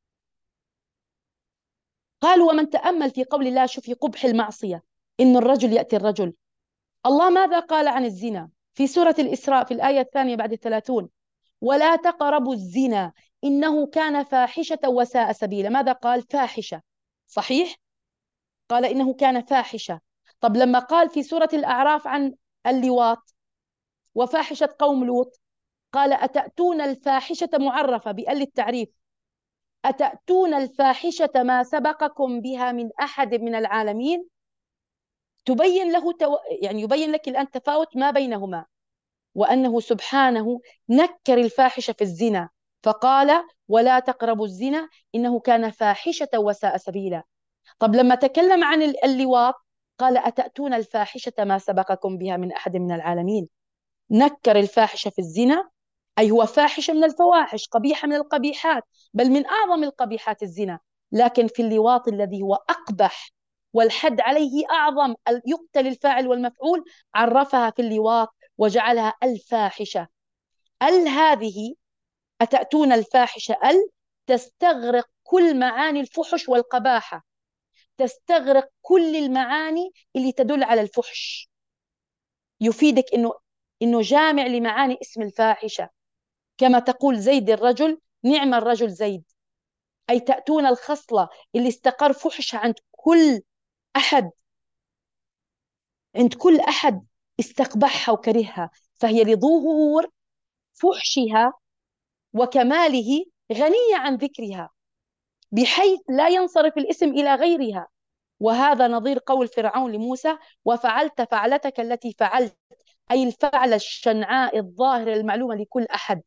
A: قالوا ومن تأمل في قول الله، شوف في قبح المعصية، إن الرجل يأتي الرجل. الله ماذا قال عن الزنا في سورة الإسراء في الآية الثانية بعد 30؟ ولا تقربوا الزنا إنه كان فاحشة وساء سبيلا. ماذا قال؟ فاحشة، صحيح؟ قال إنه كان فاحشة. طب لما قال في سورة الأعراف عن اللواط وفاحشة قوم لوط، قال أتأتون الفاحشة معرفة بأل التعريف، أتأتون الفاحشة ما سبقكم بها من أحد من العالمين. تبين له يعني يبين لك الآن تفاوت ما بينهما، وأنه سبحانه نكر الفاحشة في الزنا فقال ولا تقربوا الزنا إنه كان فاحشة وساء سبيلا. طب لما تكلم عن اللواط قال أتأتون الفاحشة ما سبقكم بها من أحد من العالمين. نكر الفاحشة في الزنا، أي هو فاحشة من الفواحش، قبيحة من القبيحات، بل من أعظم القبيحات الزنا. لكن في اللواط الذي هو أقبح والحد عليه أعظم، يقتل الفاعل والمفعول، عرفها في اللواط وجعلها الفاحشة. هذه أتأتون الفاحشة تستغرق كل معاني الفحش والقباحة، تستغرق كل المعاني اللي تدل على الفحش. يفيدك إنه جامع لمعاني اسم الفاحشة. كما تقول زيد الرجل، نعم الرجل زيد، أي تأتون الخصلة اللي استقر فحشها أحد عند كل أحد استقبحها وكرهها، فهي لظهور فحشها وكماله غنية عن ذكرها، بحيث لا ينصرف الاسم إلى غيرها. وهذا نظير قول فرعون لموسى وفعلت فعلتك التي فعلت، أي الفعلة الشنعاء الظاهرة المعلومة لكل أحد،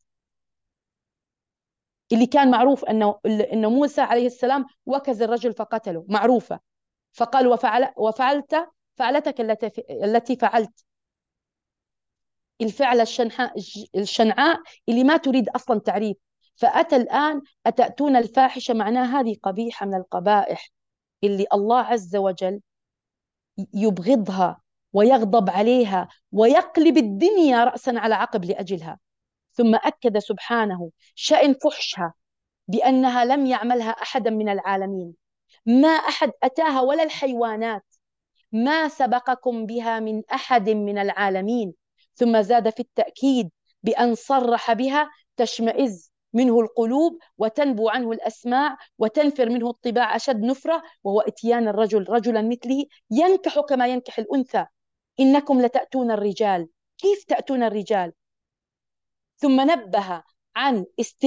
A: اللي كان معروف أنه موسى عليه السلام وكز الرجل فقتله، معروفة. فقال وفعلت فعلتك التي فعلت، الفعلة الشنعاء اللي ما تريد أصلا تعريف. فأتى الآن أتأتون الفاحشة معناها هذه قبيحة من القبائح اللي الله عز وجل يبغضها ويغضب عليها ويقلب الدنيا رأسا على عقب لأجلها. ثم أكد سبحانه شأن فحشها بأنها لم يعملها أحدا من العالمين، ما أحد أتاها ولا الحيوانات، ما سبقكم بها من أحد من العالمين. ثم زاد في التأكيد بأن صرح بها تشمئز منه القلوب وتنبو عنه الأسماع وتنفر منه الطباع أشد نفرة، وهو إتيان الرجل رجلا مثله ينكح كما ينكح الأنثى. إنكم لتأتون الرجال، كيف تأتون الرجال؟ ثم نبه عن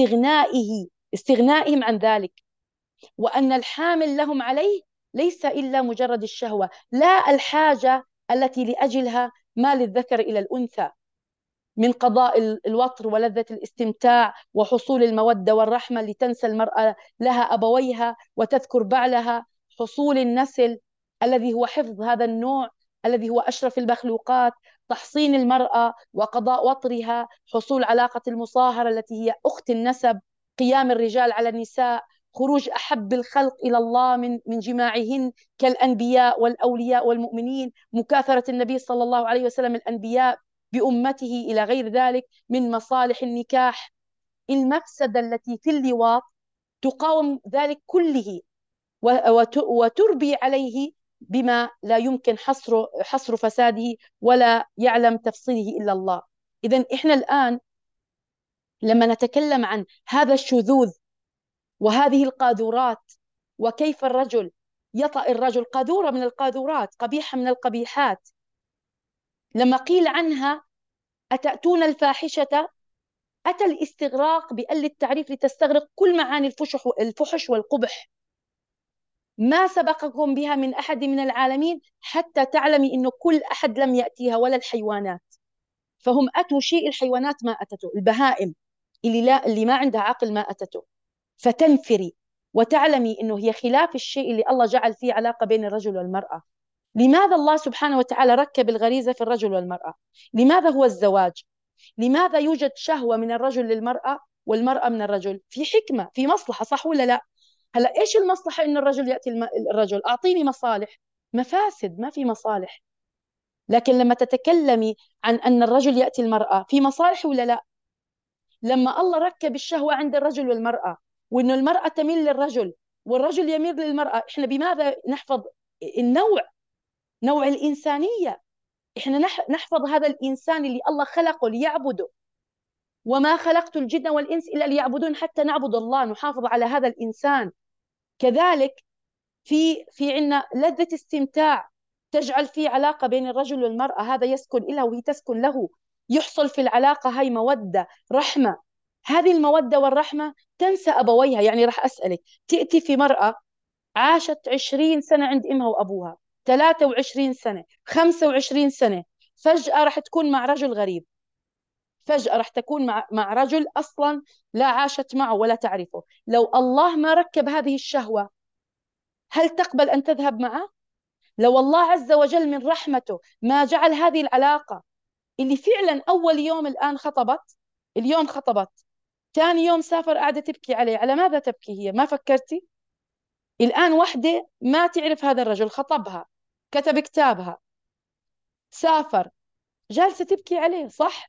A: استغنائهم عن ذلك، وأن الحامل لهم عليه ليس إلا مجرد الشهوة، لا الحاجة التي لأجلها ما للذكر إلى الأنثى من قضاء الوطر ولذة الاستمتاع وحصول المودة والرحمة، لتنسى المرأة لها أبويها وتذكر بعلها، حصول النسل الذي هو حفظ هذا النوع الذي هو أشرف المخلوقات، تحصين المرأة وقضاء وطرها، حصول علاقة المصاهرة التي هي أخت النسب، قيام الرجال على النساء، خروج أحب الخلق إلى الله من جماعهن كالأنبياء والأولياء والمؤمنين، مكاثرة النبي صلى الله عليه وسلم الأنبياء بأمته إلى غير ذلك من مصالح النكاح. المفسدة التي في اللواط تقاوم ذلك كله وتربي عليه بما لا يمكن حصر فساده ولا يعلم تفصيله إلا الله. إذن إحنا الآن لما نتكلم عن هذا الشذوذ وهذه القاذورات، وكيف الرجل يطأ الرجل، قاذورة من القاذورات، قبيحة من القبيحات، لما قيل عنها أتأتون الفاحشة، أتى الاستغراق بأل التعريف لتستغرق كل معاني الفحش والقبح، ما سبقكم بها من أحد من العالمين، حتى تعلمي أنه كل أحد لم يأتيها ولا الحيوانات، فهم أتوا شيء الحيوانات ما أتته، البهائم اللي ما عندها عقل ما أتته، فتنفري وتعلمي أنه هي خلاف الشيء اللي الله جعل فيه علاقة بين الرجل والمرأة. لماذا الله سبحانه وتعالى ركب الغريزة في الرجل والمرأة؟ لماذا هو الزواج؟ لماذا يوجد شهوة من الرجل للمرأة والمرأة من الرجل؟ في حكمة، في مصلحة، صح ولا لا؟ هلا ايش المصلحة انه الرجل يأتي الرجل؟ اعطيني مصالح. مفاسد، ما في مصالح. لكن لما تتكلمي عن ان الرجل يأتي المرأة، في مصالح ولا لا؟ لما الله ركب الشهوة عند الرجل والمرأة، وانه المرأة تميل للرجل والرجل يميل للمرأة، احنا بماذا نحفظ النوع، نوع الإنسانية؟ احنا نحفظ هذا الإنسان اللي الله خلقه ليعبده، وما خلقت الجن والإنس إلا ليعبدون، حتى نعبد الله، نحافظ على هذا الإنسان. كذلك في عنا لذة استمتاع تجعل في علاقة بين الرجل والمرأة، هذا يسكن إلها وهي تسكن له، يحصل في العلاقة هاي مودة رحمة. هذه المودة والرحمة تنسى أبويها. يعني راح أسألك، تأتي في مرأة عاشت 20 سنة عند إمها وأبوها، 23 سنة، 25 سنة، فجأة راح تكون مع رجل غريب، فجأة راح تكون مع رجل أصلا لا عاشت معه ولا تعرفه. لو الله ما ركب هذه الشهوة، هل تقبل أن تذهب معه؟ لو الله عز وجل من رحمته ما جعل هذه العلاقة، اللي فعلا أول يوم الآن خطبت، اليوم خطبت، ثاني يوم سافر، قاعدة تبكي عليه، على ماذا تبكي هي؟ ما فكرتي؟ الآن وحدة ما تعرف هذا الرجل، خطبها، كتب كتابها، سافر، جالسة تبكي عليه، صح؟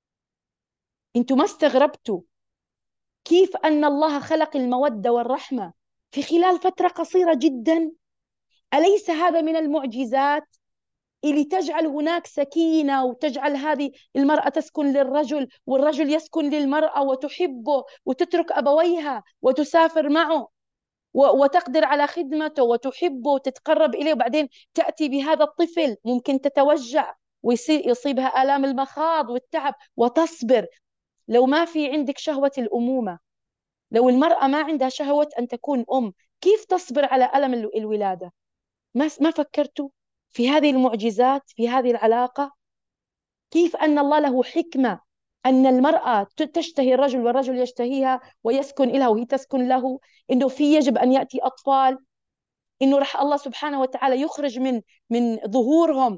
A: انتوا ما استغربتوا كيف أن الله خلق المودة والرحمة في خلال فترة قصيرة جدا؟ أليس هذا من المعجزات اللي تجعل هناك سكينة، وتجعل هذه المرأة تسكن للرجل والرجل يسكن للمرأة وتحبه وتترك أبويها وتسافر معه وتقدر على خدمته وتحبه وتتقرب إليه، وبعدين تأتي بهذا الطفل ممكن تتوجع ويصيبها آلام المخاض والتعب وتصبر. لو ما في عندك شهوة الأمومة، لو المرأة ما عندها شهوة أن تكون أم، كيف تصبر على ألم الولادة؟ ما فكرتوا في هذه المعجزات في هذه العلاقة؟ كيف أن الله له حكمة أن المرأة تشتهي الرجل والرجل يشتهيها ويسكن إلها وهي تسكن له، إنه في يجب أن يأتي أطفال، إنه رح الله سبحانه وتعالى يخرج من ظهورهم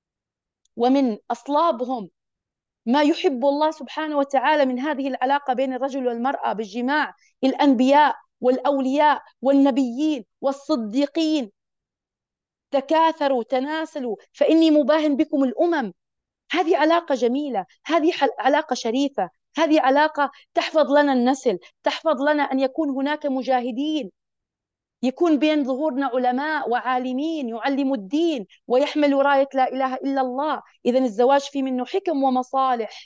A: ومن أصلابهم ما يحب الله سبحانه وتعالى من هذه العلاقة بين الرجل والمرأة بالجماع، الأنبياء والأولياء والنبيين والصديقين. تكاثروا تناسلوا فإني مباهن بكم الأمم. هذه علاقة جميلة، هذه علاقة شريفة، هذه علاقة تحفظ لنا النسل، تحفظ لنا أن يكون هناك مجاهدين، يكون بين ظهورنا علماء وعالمين يعلموا الدين ويحملوا راية لا إله إلا الله. إذا الزواج فيه منه حكم ومصالح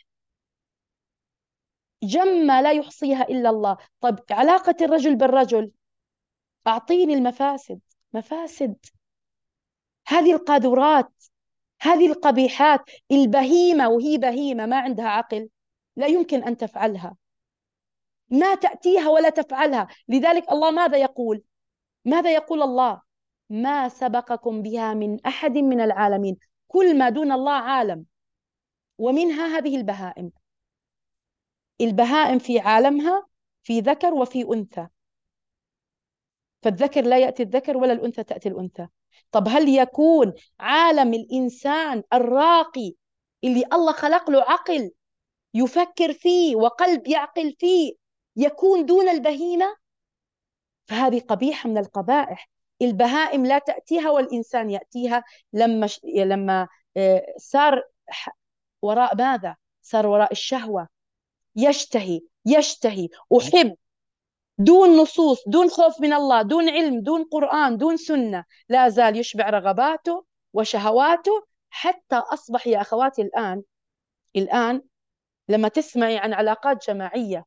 A: جمة لا يحصيها إلا الله. طيب علاقة الرجل بالرجل، أعطيني المفاسد، مفاسد هذه القاذورات، هذه القبيحات. البهيمة وهي بهيمة ما عندها عقل لا يمكن أن تفعلها، ما تأتيها ولا تفعلها. لذلك الله ماذا يقول؟ ماذا يقول الله؟ ما سبقكم بها من أحد من العالمين. كل ما دون الله عالم، ومنها هذه البهائم. البهائم في عالمها في ذكر وفي أنثى، فالذكر لا يأتي الذكر ولا الأنثى تأتي الأنثى. طب هل يكون عالم الإنسان الراقي اللي الله خلق له عقل يفكر فيه وقلب يعقل فيه يكون دون البهيمة؟ فهذه قبيحة من القبائح. البهائم لا تأتيها والإنسان يأتيها. لما صار وراء ماذا؟ صار وراء الشهوة، يشتهي يشتهي أحب، دون نصوص، دون خوف من الله، دون علم، دون قرآن، دون سنة، لا زال يشبع رغباته وشهواته. حتى أصبح يا أخواتي الآن لما تسمعي عن علاقات جماعية،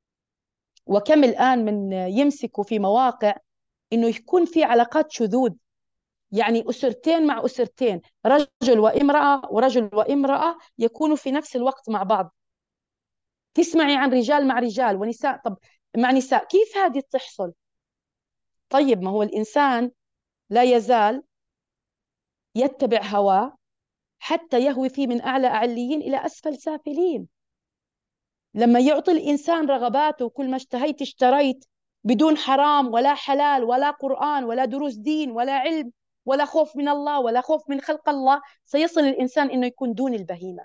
A: وكم الآن من يمسكوا في مواقع إنه يكون في علاقات شذوذ، يعني أسرتين مع أسرتين، رجل وامرأة ورجل وامرأة يكونوا في نفس الوقت مع بعض. تسمعي عن رجال مع رجال ونساء طب مع نساء، كيف هذه تحصل؟ طيب ما هو الإنسان لا يزال يتبع هواه حتى يهوي فيه من أعلى أعليين إلى أسفل سافلين. لما يعطي الإنسان رغباته وكل ما اشتهيت اشتريت بدون حرام ولا حلال ولا قرآن ولا دروس دين ولا علم ولا خوف من الله ولا خوف من خلق الله، سيصل الإنسان إنه يكون دون البهيمة.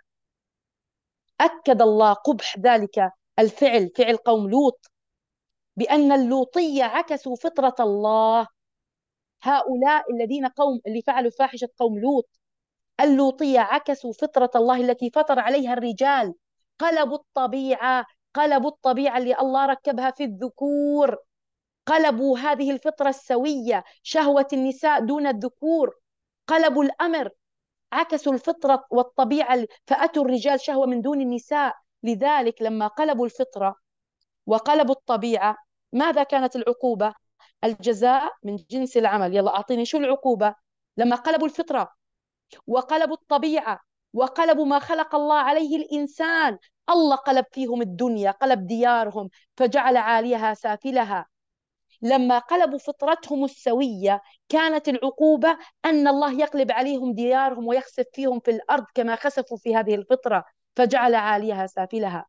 A: أكد الله قبح ذلك الفعل، فعل قوم لوط، بأن اللوطية عكسوا فطرة الله. هؤلاء الذين اللي فعلوا فاحشة قوم لوط، اللوطية عكسوا فطرة الله التي فطر عليها الرجال، قلبوا الطبيعة، قلبوا الطبيعة اللي الله ركبها في الذكور، قلبوا هذه الفطرة السوية شهوة النساء دون الذكور، قلبوا الأمر، عكسوا الفطرة والطبيعة فأتوا الرجال شهوة من دون النساء. لذلك لما قلبوا الفطرة وقلبوا الطبيعة، ماذا كانت العقوبة؟ الجزاء من جنس العمل. يلا أعطيني شو العقوبة؟ لما قلبوا الفطرة وقلبوا الطبيعة وقلبوا ما خلق الله عليه الإنسان، الله قلب فيهم الدنيا، قلب ديارهم فجعل عاليها سافلها. لما قلبوا فطرتهم السوية كانت العقوبة أن الله يقلب عليهم ديارهم ويخسف فيهم في الأرض كما خسفوا في هذه الفطرة فجعل عاليها سافلها.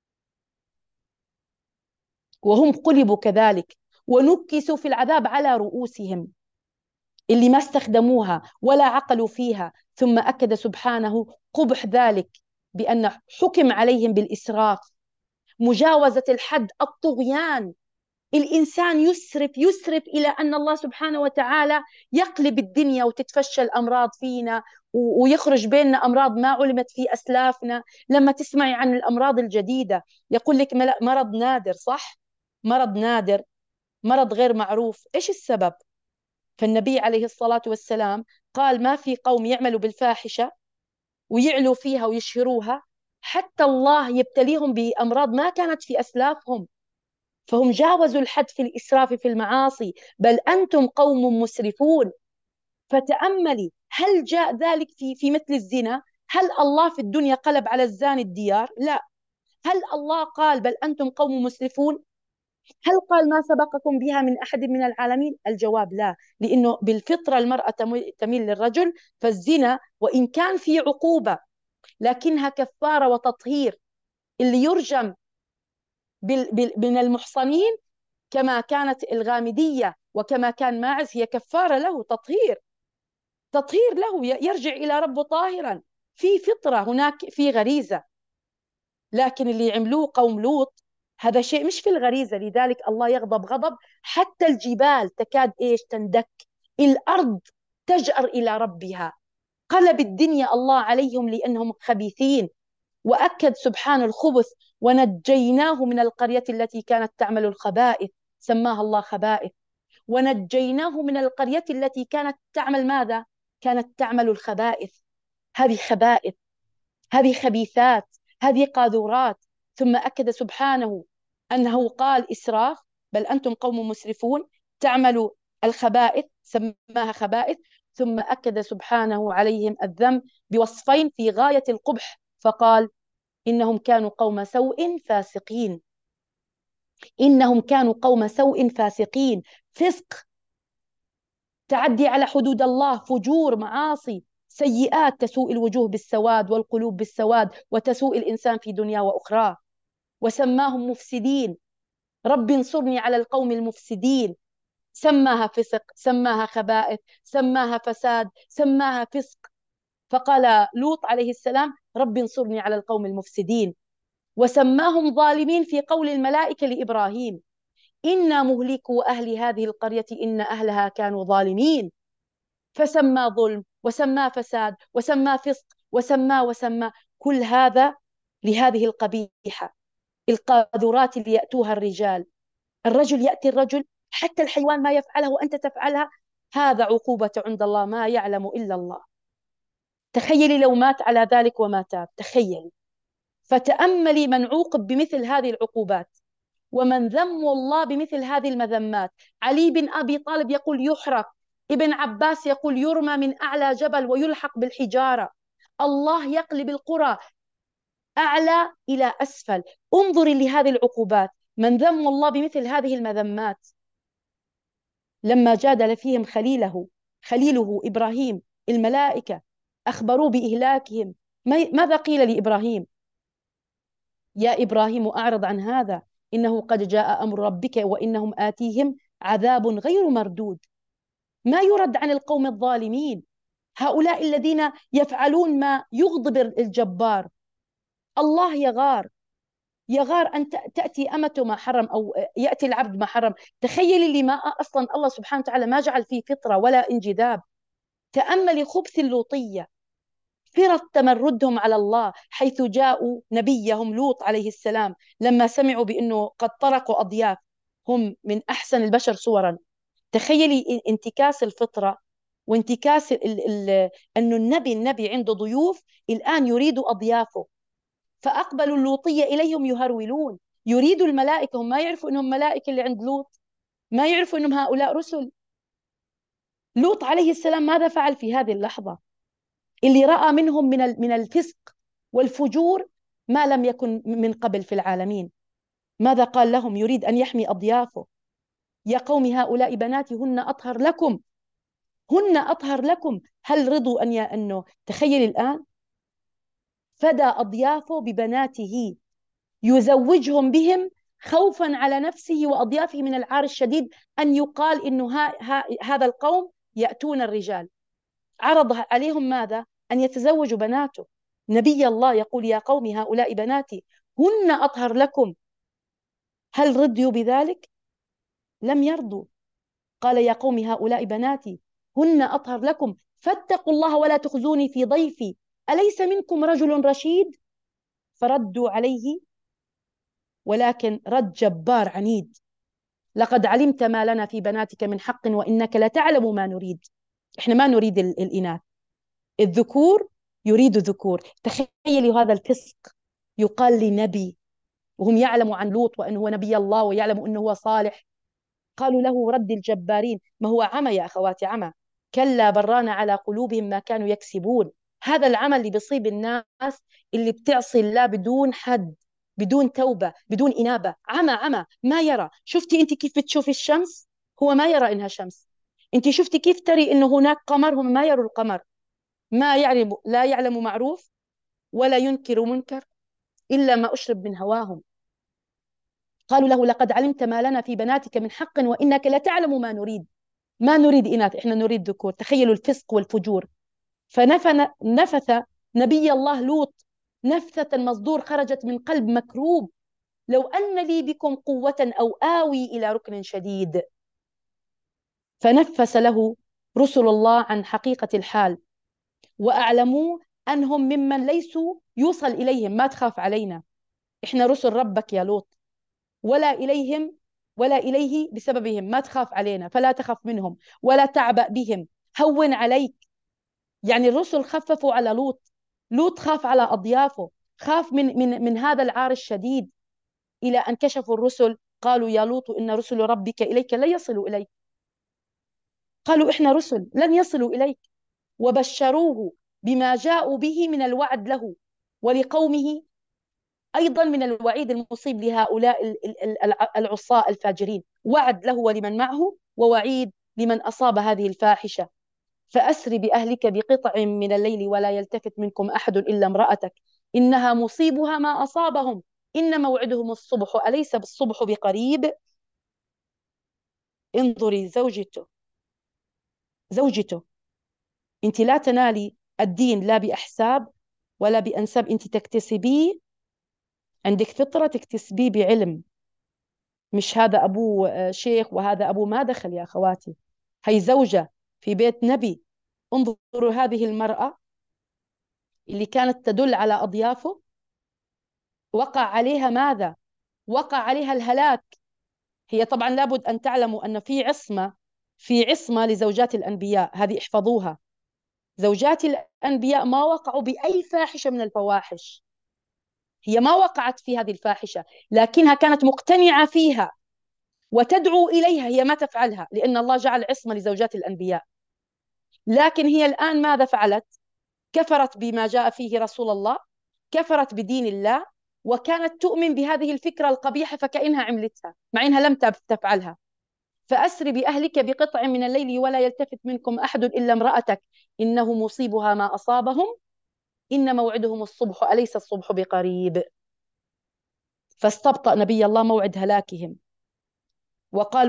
A: وهم قلبوا كذلك ونكسوا في العذاب على رؤوسهم، اللي ما استخدموها ولا عقلوا فيها. ثم أكد سبحانه قبح ذلك بأن حكم عليهم بالإسراف، مجاوزة الحد، الطغيان. الإنسان يسرف إلى أن الله سبحانه وتعالى يقلب الدنيا وتتفشى الأمراض فينا ويخرج بيننا أمراض ما علمت في أسلافنا. لما تسمعي عن الأمراض الجديدة يقول لك مرض نادر، صح؟ مرض نادر، مرض غير معروف. إيش السبب؟ فالنبي عليه الصلاة والسلام قال ما في قوم يعملوا بالفاحشة ويعلوا فيها ويشهروها حتى الله يبتليهم بأمراض ما كانت في أسلافهم، فهم جاوزوا الحد في الإسراف في المعاصي. بل أنتم قوم مسرفون. فتأملي، هل جاء ذلك في مثل الزنا؟ هل الله في الدنيا قلب على الزاني الديار؟ لا. هل الله قال بل أنتم قوم مسرفون؟ هل قال ما سبقكم بها من أحد من العالمين؟ الجواب لا، لأنه بالفطرة المرأة تميل للرجل. فالزنا وإن كان في عقوبة لكنها كفارة وتطهير. اللي يرجم من المحصنين كما كانت الغامدية وكما كان ماعز هي كفارة له، تطهير له، يرجع إلى ربه طاهرا. في فطرة هناك، في غريزة. لكن اللي عملوه قوم لوط هذا شيء مش في الغريزة. لذلك الله يغضب غضب حتى الجبال تكاد إيش تندك، الأرض تجأر إلى ربها. قلب الدنيا الله عليهم لأنهم خبيثين. وأكد سبحان الخبث: ونجيناه من القرية التي كانت تعمل الخبائث. سماها الله خبائث. ونجيناه من القرية التي كانت تعمل ماذا؟ كانت تعمل الخبائث. هذه خبائث، هذه خبيثات، هذه قاذورات. ثم أكد سبحانه أنه قال إسراف: بل أنتم قوم مسرفون تعملوا الخبائث، سماها خبائث. ثم أكد سبحانه عليهم الذنب بوصفين في غاية القبح، فقال: إنهم كانوا قوم سوء فاسقين. إنهم كانوا قوم سوء فاسقين. فسق، تعدي على حدود الله، فجور، معاصي، سيئات تسوء الوجوه بالسواد والقلوب بالسواد، وتسوء الإنسان في دنيا وأخرى. وسماهم مفسدين. رب انصرني على القوم المفسدين. سماها فسق، سماها خبائث، سماها فساد، سماها فسق. فقال لوط عليه السلام: رب انصرني على القوم المفسدين. وسماهم ظالمين في قول الملائكة لإبراهيم: إنا مهلكو أهل هذه القرية إن أهلها كانوا ظالمين. فسمى ظلم، وسمى فساد، وسمى فسق، وسمى كل هذا لهذه القبيحة، القاذورات اللي يأتوها الرجال. الرجل يأتي الرجل، حتى الحيوان ما يفعلها وأنت تفعلها. هذا عقوبة عند الله ما يعلم إلا الله. تخيلي لو مات على ذلك وما تاب، تخيلي. فتأملي من عوقب بمثل هذه العقوبات، ومن ذم الله بمثل هذه المذمات. علي بن أبي طالب يقول يحرق، ابن عباس يقول يرمى من أعلى جبل ويلحق بالحجارة. الله يقلب القرى أعلى إلى أسفل. انظري لهذه العقوبات. من ذم الله بمثل هذه المذمات. لما جادل فيهم خليله إبراهيم، الملائكة أخبروه بإهلاكهم. ماذا قيل لإبراهيم؟ يا إبراهيم أعرض عن هذا، إنه قد جاء أمر ربك وإنهم آتيهم عذاب غير مردود. ما يرد عن القوم الظالمين، هؤلاء الذين يفعلون ما يغضب الجبار. الله يغار، يغار أن تأتي أمته ما حرم، أو يأتي العبد ما حرم. تخيلي اللي ما أصلا الله سبحانه وتعالى ما جعل فيه فطرة ولا انجذاب. تأملي خبث اللوطية، فرط تمردهم على الله، حيث جاءوا نبيهم لوط عليه السلام لما سمعوا بأنه قد طرقوا أضياف هم من أحسن البشر صورا. تخيلي انتكاس الفطرة، وانتكاس أنه النبي عنده ضيوف الآن يريد أضيافه. فأقبلوا اللوطية إليهم يهرولون، يريد الملائكة. هم ما يعرفوا أنهم ملائكة اللي عند لوط، ما يعرفوا أنهم هؤلاء رسل. لوط عليه السلام ماذا فعل في هذه اللحظة؟ اللي رأى منهم من الفسق والفجور ما لم يكن من قبل في العالمين. ماذا قال لهم؟ يريد أن يحمي أضيافه. يا قوم هؤلاء بناتي هن أطهر لكم، هن أطهر لكم. هل رضوا أنه تخيل الآن فدى أضيافه ببناته، يزوجهم بهم خوفا على نفسه وأضيافه من العار الشديد أن يقال إنه هذا القوم يأتون الرجال. عرض عليهم ماذا؟ أن يتزوجوا بناته. نبي الله يقول: يا قوم هؤلاء بناتي هن أطهر لكم. هل رضيوا بذلك؟ لم يرضوا. قال: يا قوم هؤلاء بناتي هن أطهر لكم فاتقوا الله ولا تخزوني في ضيفي أليس منكم رجل رشيد؟ فردوا عليه، ولكن رد جبار عنيد: لقد علمت ما لنا في بناتك من حق وإنك لتعلم ما نريد. إحنا ما نريد الإناث، الذكور يريد ذكور. تخيلي هذا الفسق يقال لنبي، وهم يعلموا عن لوط وأنه هو نبي الله، ويعلموا أنه هو صالح. قالوا له رد الجبارين. ما هو عمى يا أخواتي، عمى. كلا بران على قلوبهم ما كانوا يكسبون. هذا العمل اللي بيصيب الناس اللي بتعصي الله بدون حد، بدون توبة، بدون إنابة. عمى، عمى، ما يرى. شفتي أنت كيف بتشوفي الشمس؟ هو ما يرى إنها شمس. أنت شفتي كيف تري إنه هناك قمر؟ هم ما يروا القمر. ما يعلم، لا يعلم معروف ولا ينكر منكر إلا ما أشرب من هواهم. قالوا له: لقد علمت ما لنا في بناتك من حق وإنك لتعلم ما نريد. ما نريد إناث، إحنا نريد ذكور. تخيلوا الفسق والفجور. فنفث نبي الله لوط نفثة مصدور خرجت من قلب مكروب: لو أن لي بكم قوة أو آوي إلى ركن شديد. فنفس له رسل الله عن حقيقة الحال، وأعلموا أنهم ممن ليسوا يوصل إليهم. ما تخاف علينا، إحنا رسل ربك يا لوط، ولا إليهم ولا إليه بسببهم، ما تخاف علينا، فلا تخف منهم ولا تعبأ بهم، هون عليك. يعني الرسل خففوا على لوط، لوط خاف على أضيافه، خاف من هذا العار الشديد، إلى أن كشفوا الرسل قالوا يا لوط إن رسل ربك إليك لا يصلوا إليك. قالوا إحنا رسل لن يصلوا إليك، وبشروه بما جاءوا به من الوعد له ولقومه، أيضا من الوعيد المصيب لهؤلاء العصاة الفاجرين، وعد له ولمن معه، ووعيد لمن أصاب هذه الفاحشة. فأسر بأهلك بقطع من الليل ولا يلتفت منكم أحد إلا امرأتك إنها مصيبها ما أصابهم إن موعدهم الصبح أليس بالصبح بقريب. انظري زوجته، أنت لا تنالي الدين لا بأحساب ولا بأنساب، أنت تكتسبيه، عندك فطرة تكتسبيه بعلم. مش هذا أبوه شيخ وهذا أبوه، ما دخل يا أخواتي، هي زوجة في بيت نبي. انظروا هذه المرأة اللي كانت تدل على أضيافه، وقع عليها ماذا؟ وقع عليها الهلاك. هي طبعا لابد أن تعلموا أن في عصمة لزوجات الأنبياء، هذه احفظوها. زوجات الأنبياء ما وقعوا بأي فاحشة من الفواحش، هي ما وقعت في هذه الفاحشة، لكنها كانت مقتنعة فيها وتدعو إليها، هي ما تفعلها لأن الله جعل عصمة لزوجات الأنبياء. لكن هي الآن ماذا فعلت؟ كفرت بما جاء فيه رسول الله، كفرت بدين الله، وكانت تؤمن بهذه الفكرة القبيحة فكأنها عملتها مع إنها لم تفعلها. فأسر بأهلك بقطع من الليل ولا يلتفت منكم أحد إلا امرأتك إنه مصيبها ما أصابهم إن موعدهم الصبح أليس الصبح بقريب. فاستبطأ نبي الله موعد هلاكهم، وقال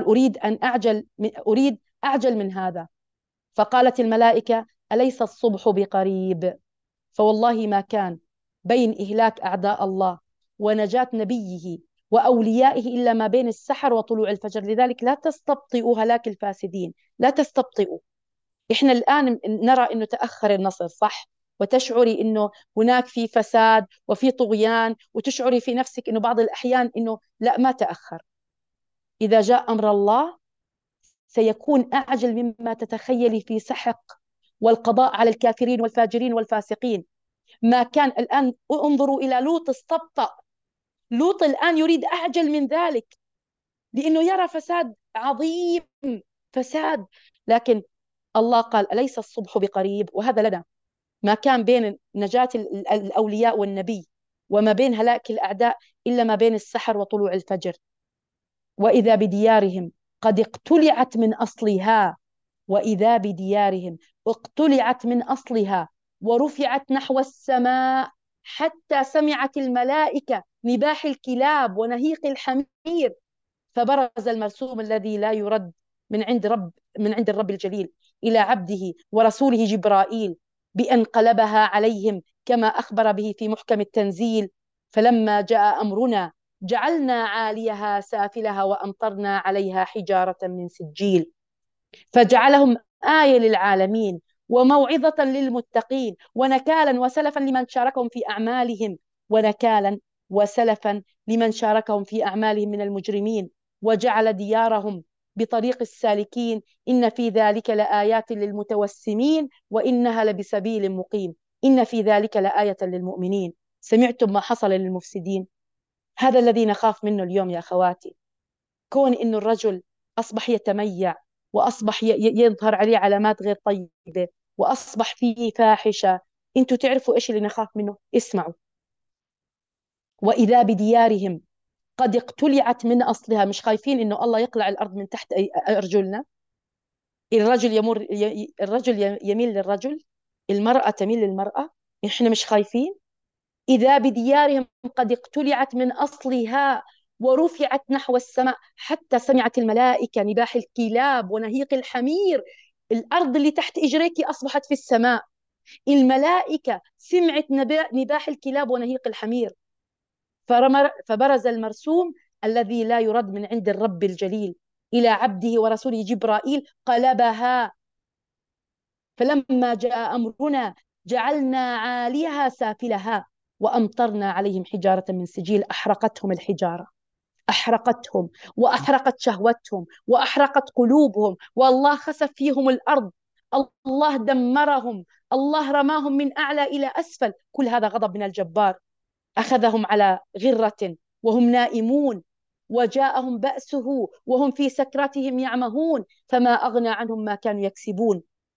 A: أريد أعجل من هذا. فقالت الملائكة أليس الصبح بقريب. فوالله ما كان بين إهلاك أعداء الله ونجاة نبيه وأوليائه إلا ما بين السحر وطلوع الفجر. لذلك لا تستبطئوا هلاك الفاسدين، لا تستبطئوا. إحنا الآن نرى أنه تأخر النصر، صح؟ وتشعري أنه هناك في فساد وفي طغيان، وتشعري في نفسك أنه بعض الأحيان أنه لا، ما تأخر. إذا جاء أمر الله سيكون أعجل مما تتخيلي في سحق والقضاء على الكافرين والفاجرين والفاسقين. ما كان الآن، انظروا إلى لوط، استبطأ. لوط الآن يريد أعجل من ذلك لأنه يرى فساد عظيم، فساد. لكن الله قال أليس الصبح بقريب، وهذا لنا. ما كان بين نجاة الأولياء والنبي وما بين هلاك الأعداء إلا ما بين السحر وطلوع الفجر. وإذا بديارهم قد اقتلعت من أصلها، وإذا بديارهم اقتلعت من أصلها ورفعت نحو السماء حتى سمعت الملائكة نباح الكلاب ونهيق الحمير. فبرز المرسوم الذي لا يرد من عند الرب الجليل إلى عبده ورسوله جبرائيل بأن قلبها عليهم كما أخبر به في محكم التنزيل. فلما جاء أمرنا جعلنا عاليها سافلها وأمطرنا عليها حجارة من سجيل فجعلهم آية للعالمين وموعظة للمتقين ونكالا وسلفا لمن شاركهم في أعمالهم، ونكالا وسلفا لمن شاركهم في أعمالهم من المجرمين، وجعل ديارهم بطريق السالكين. إن في ذلك لآيات للمتوسمين وإنها لبسبيل مقيم. إن في ذلك لآية للمؤمنين. سمعتم ما حصل للمفسدين؟ هذا الذي نخاف منه اليوم يا أخواتي. كون إنه الرجل أصبح يتميع، وأصبح يظهر عليه علامات غير طيبة، وأصبح فيه فاحشة. أنتوا تعرفوا إيش اللي نخاف منه؟ اسمعوا. وإذا بديارهم قد اقتلعت من أصلها. مش خايفين إنه الله يقلع الأرض من تحت أرجلنا؟ الرجل يميل للرجل، المرأة تميل للمرأة، إحنا مش خايفين؟ إذا بديارهم قد اقتلعت من أصلها ورفعت نحو السماء حتى سمعت الملائكة نباح الكلاب ونهيق الحمير. الأرض اللي تحت إجريك أصبحت في السماء. الملائكة سمعت نباح الكلاب ونهيق الحمير. فبرز المرسوم الذي لا يرد من عند الرب الجليل إلى عبده ورسوله جبرائيل قلبها فلما جاء أمرنا جعلنا عاليها سافلها وأمطرنا عليهم حجارة من سجيل. أحرقتهم الحجارة، أحرقتهم وأحرقت شهوتهم وأحرقت قلوبهم، والله خسف فيهم الأرض، الله دمرهم، الله رماهم من أعلى إلى أسفل. كل هذا غضب من الجبار. أخذهم على غرة وهم نائمون، وجاءهم بأسه وهم في سكرتهم يعمهون، فما أغنى عنهم ما كانوا يكسبون.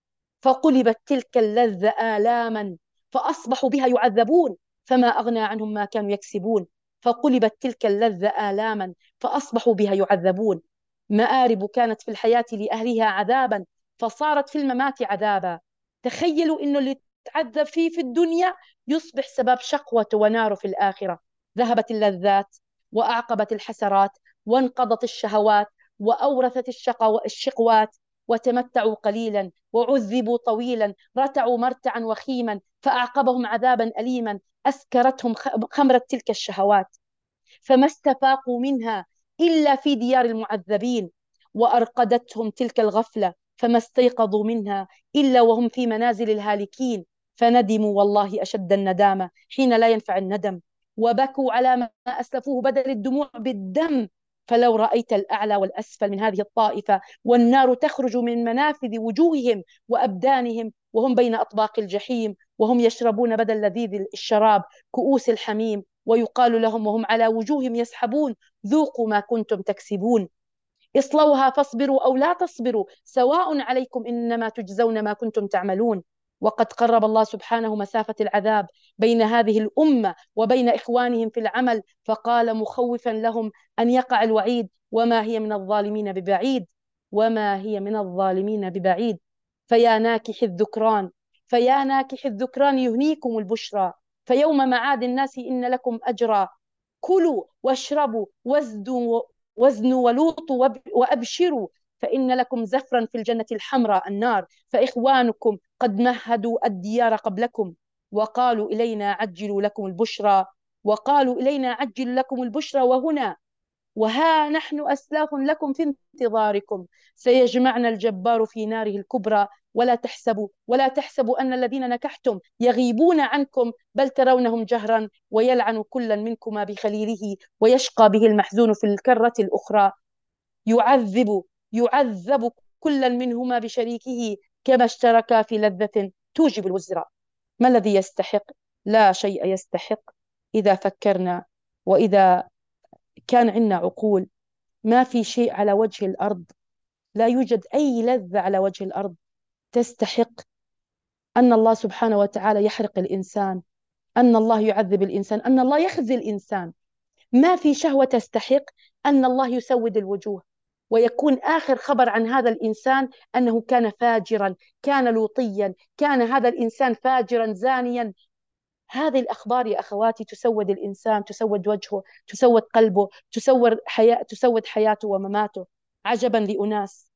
A: فقلبت تلك اللذة آلاما فأصبحوا بها يعذبون، فما أغنى عنهم ما كانوا يكسبون. فقلبت تلك اللذة آلاما فأصبحوا بها يعذبون. مآرب كانت في الحياة لأهلها عذابا فصارت في الممات عذابا. تخيلوا إنه اللي تعذب فيه في الدنيا يصبح سبب شقوة ونار في الآخرة. ذهبت اللذات وأعقبت الحسرات وانقضت الشهوات وأورثت الشقوات. وتمتعوا قليلا وعذبوا طويلا، رتعوا مرتعا وخيما، فأعقبهم عذابا أليما أسكرتهم خمرة تلك الشهوات، فما استفاقوا منها إلا في ديار المعذبين. وأرقدتهم تلك الغفلة فما استيقظوا منها إلا وهم في منازل الهالكين. فندموا والله أشد الندامة حين لا ينفع الندم، وبكوا على ما أسلفوه بدل الدموع بالدم. فلو رأيت الأعلى والأسفل من هذه الطائفة، والنار تخرج من منافذ وجوههم وأبدانهم وهم بين أطباق الجحيم، وهم يشربون بدل لذيذ الشراب كؤوس الحميم، ويقال لهم وهم على وجوههم يسحبون ذوقوا ما كنتم تكسبون. اصلوها فاصبروا أو لا تصبروا سواء عليكم إنما تجزون ما كنتم تعملون. وقد قرب الله سبحانه مسافة العذاب بين هذه الأمة وبين إخوانهم في العمل، فقال مخوفا لهم أن يقع الوعيد وما هي من الظالمين ببعيد، وما هي من الظالمين ببعيد. فيا ناكح الذكران، فيا ناكح الذكران يهنيكم البشرى، فيوم معاد الناس إن لكم أجرا. كلوا واشربوا وزنوا ولوطوا وأبشروا، فإن لكم زفرا في الجنة الحمراء النار، فإخوانكم قد مهدوا الديار قبلكم. وقالوا إلينا عجلوا لكم البشرى، وقالوا إلينا عجلوا لكم البشرى وهنا وها نحن أسلاف لكم في انتظاركم، سيجمعنا الجبار في ناره الكبرى. ولا تحسبوا أن الذين نكحتم يغيبون عنكم، بل ترونهم جهرا، ويلعن كلا منكما بخليله، ويشقى به المحزون في الكرة الأخرى. يعذب كلا منهما بشريكه كما اشتركا في لذة توجب الوزر. ما الذي يستحق؟ لا شيء يستحق. إذا فكرنا وإذا كان عندنا عقول، ما في شيء على وجه الأرض، لا يوجد أي لذة على وجه الأرض تستحق أن الله سبحانه وتعالى يحرق الإنسان، أن الله يعذب الإنسان، أن الله يخزي الإنسان. ما في شهوة تستحق أن الله يسود الوجوه، ويكون آخر خبر عن هذا الإنسان أنه كان فاجرا، كان لوطيا، كان هذا الإنسان فاجرا زانيا. هذه الأخبار يا أخواتي تسود الإنسان، تسود وجهه، تسود قلبه، تسود حياته ومماته. عجبا لأناس،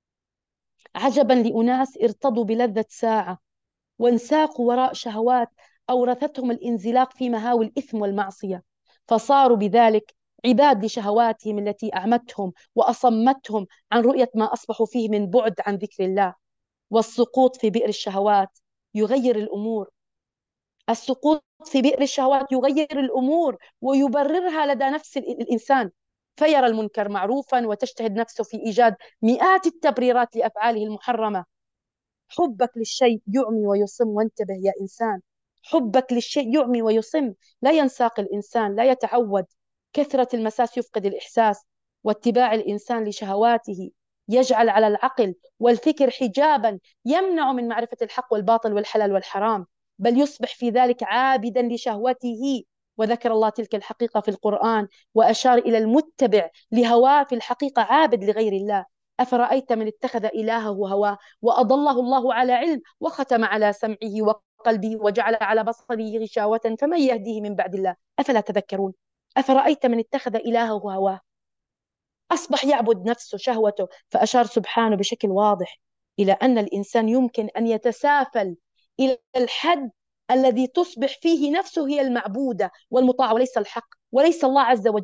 A: عجبا لأناس ارتضوا بلذة ساعة وانساقوا وراء شهوات أورثتهم الانزلاق في مهاوي الإثم والمعصية، فصاروا بذلك عباد لشهواتهم التي أعمتهم وأصمتهم عن رؤية ما أصبحوا فيه من بعد عن ذكر الله. والسقوط في بئر الشهوات يغير الأمور، السقوط في بئر الشهوات يغير الأمور ويبررها لدى نفس الإنسان، فيرى المنكر معروفا وتجتهد نفسه في إيجاد مئات التبريرات لأفعاله المحرمة. حبك للشيء يعمي ويصم، وانتبه يا إنسان، حبك للشيء يعمي ويصم، لا ينساق الإنسان، لا يتعود. كثرة المساس يفقد الإحساس، واتباع الإنسان لشهواته يجعل على العقل والفكر حجابا يمنع من معرفة الحق والباطل والحلال والحرام، بل يصبح في ذلك عابدا لشهوته. وذكر الله تلك الحقيقة في القرآن، وأشار إلى المتبع لهواه في الحقيقة عابد لغير الله. أفرأيت من اتخذ إلهه هواه وأضله الله على علم وختم على سمعه وقلبه وجعل على بصره غشاوة فمن يهديه من بعد الله أفلا تذكرون. أفرأيت من اتخذ إلهه هواه أصبح يعبد نفسه شهوته. فأشار سبحانه بشكل واضح إلى أن الإنسان يمكن أن يتسافل إلى الحد الذي تصبح فيه نفسه هي المعبودة والمطاعة وليس الحق وليس الله عز وجل.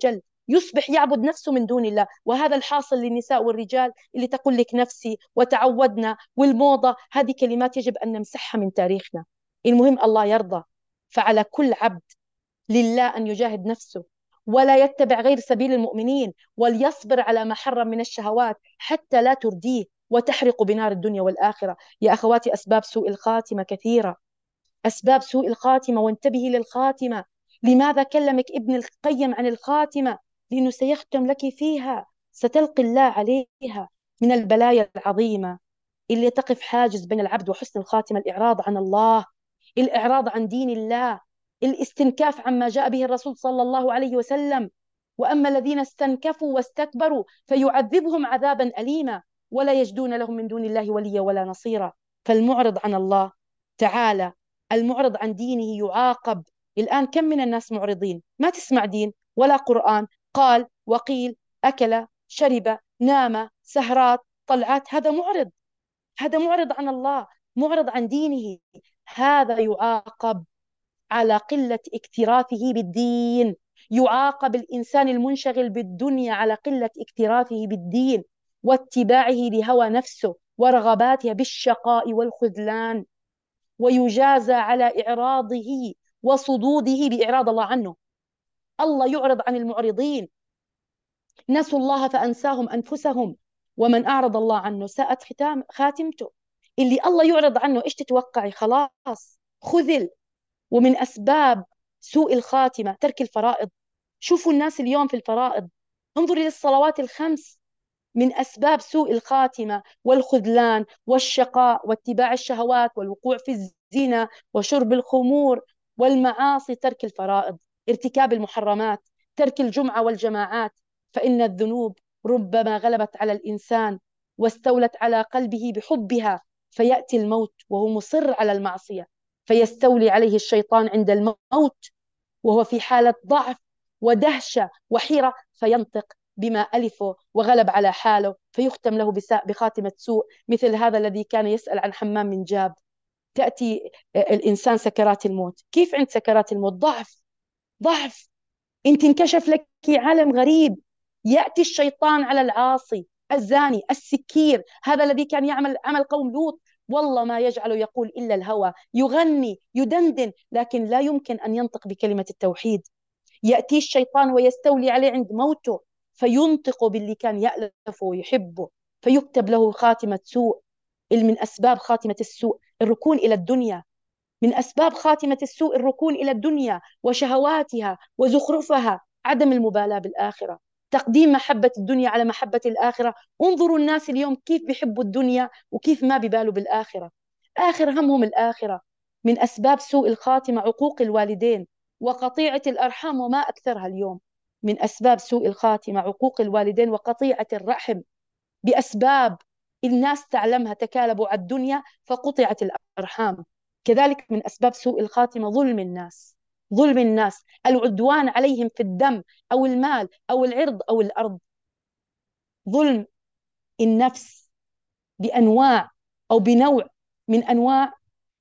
A: يصبح يعبد نفسه من دون الله. وهذا الحاصل للنساء والرجال اللي تقول لك نفسي وتعودنا والموضة. هذه كلمات يجب أن نمسحها من تاريخنا. المهم الله يرضى. فعلى كل عبد لله أن يجاهد نفسه ولا يتبع غير سبيل المؤمنين، وليصبر على ما حرم من الشهوات حتى لا ترديه وتحرق بنار الدنيا والآخرة. يا أخواتي، أسباب سوء الخاتمة كثيرة، أسباب سوء الخاتمة، وانتبهي للخاتمة. لماذا كلمك ابن القيم عن الخاتمة؟ لأنه سيختم لك فيها، ستلقي الله عليها من البلايا العظيمة اللي تقف حاجز بين العبد وحسن الخاتمة: الإعراض عن الله، الإعراض عن دين الله، الاستنكاف عما جاء به الرسول صلى الله عليه وسلم. وأما الذين استنكفوا واستكبروا فيعذبهم عذابا أليما ولا يجدون لهم من دون الله وليا ولا نصيرا. فالمعرض عن الله تعالى، المعرض عن دينه يعاقب. الآن كم من الناس معرضين، ما تسمع دين ولا قرآن، قال وقيل، أكل شرب نام سهرات طلعات. هذا معرض، هذا معرض عن الله، معرض عن دينه. هذا يعاقب على قلة اكتراثه بالدين. يعاقب الإنسان المنشغل بالدنيا على قلة اكتراثه بالدين واتباعه لهوى نفسه ورغباتها بالشقاء والخذلان، ويجازى على إعراضه وصدوده بإعراض الله عنه. الله يعرض عن المعرضين. نسوا الله فأنساهم أنفسهم، ومن أعرض الله عنه ساءت خاتمته. اللي الله يعرض عنه إيش تتوقعي؟ خلاص خذل. ومن أسباب سوء الخاتمة ترك الفرائض. شوفوا الناس اليوم في الفرائض، انظري للصلوات الخمس. من أسباب سوء الخاتمة والخذلان والشقاء واتباع الشهوات والوقوع في الزنا وشرب الخمور والمعاصي ترك الفرائض، ارتكاب المحرمات، ترك الجمعة والجماعات. فإن الذنوب ربما غلبت على الإنسان واستولت على قلبه بحبها، فيأتي الموت وهو مصر على المعصية، فيستولي عليه الشيطان عند الموت وهو في حالة ضعف ودهشة وحيرة، فينطق بما ألفه وغلب على حاله، فيختم له بخاتمة سوء، مثل هذا الذي كان يسأل عن حمام من جاب. تأتي الإنسان سكرات الموت. كيف عند سكرات الموت؟ ضعف، ضعف. انت انكشف لك عالم غريب. يأتي الشيطان على العاصي الزاني السكير، هذا الذي كان يعمل عمل قوم لوط، والله ما يجعل يقول إلا الهوى، يغني يدندن، لكن لا يمكن أن ينطق بكلمة التوحيد. يأتي الشيطان ويستولي عليه عند موته، فينطق باللي كان يألفه ويحبه، فيكتب له خاتمة سوء. من أسباب خاتمة السوء الركون إلى الدنيا. من أسباب خاتمة السوء الركون إلى الدنيا وشهواتها وزخرفها، عدم المبالاة بالآخرة، تقديم محبة الدنيا على محبة الآخرة. انظروا الناس اليوم كيف بيحبوا الدنيا وكيف ما بيبالوا بالآخرة، آخر همهم الآخرة. من أسباب سوء الخاتمة عقوق الوالدين وقطيعة الأرحام، وما أكثرها اليوم. من أسباب سوء الخاتمة عقوق الوالدين وقطيعة الرحم، بأسباب الناس تعلمها، تكالبوا على الدنيا فقطعت الأرحام. كذلك من أسباب سوء الخاتمة ظلم الناس، ظلم الناس، العدوان عليهم في الدم أو المال أو العرض أو الأرض. ظلم النفس بأنواع أو بنوع من أنواع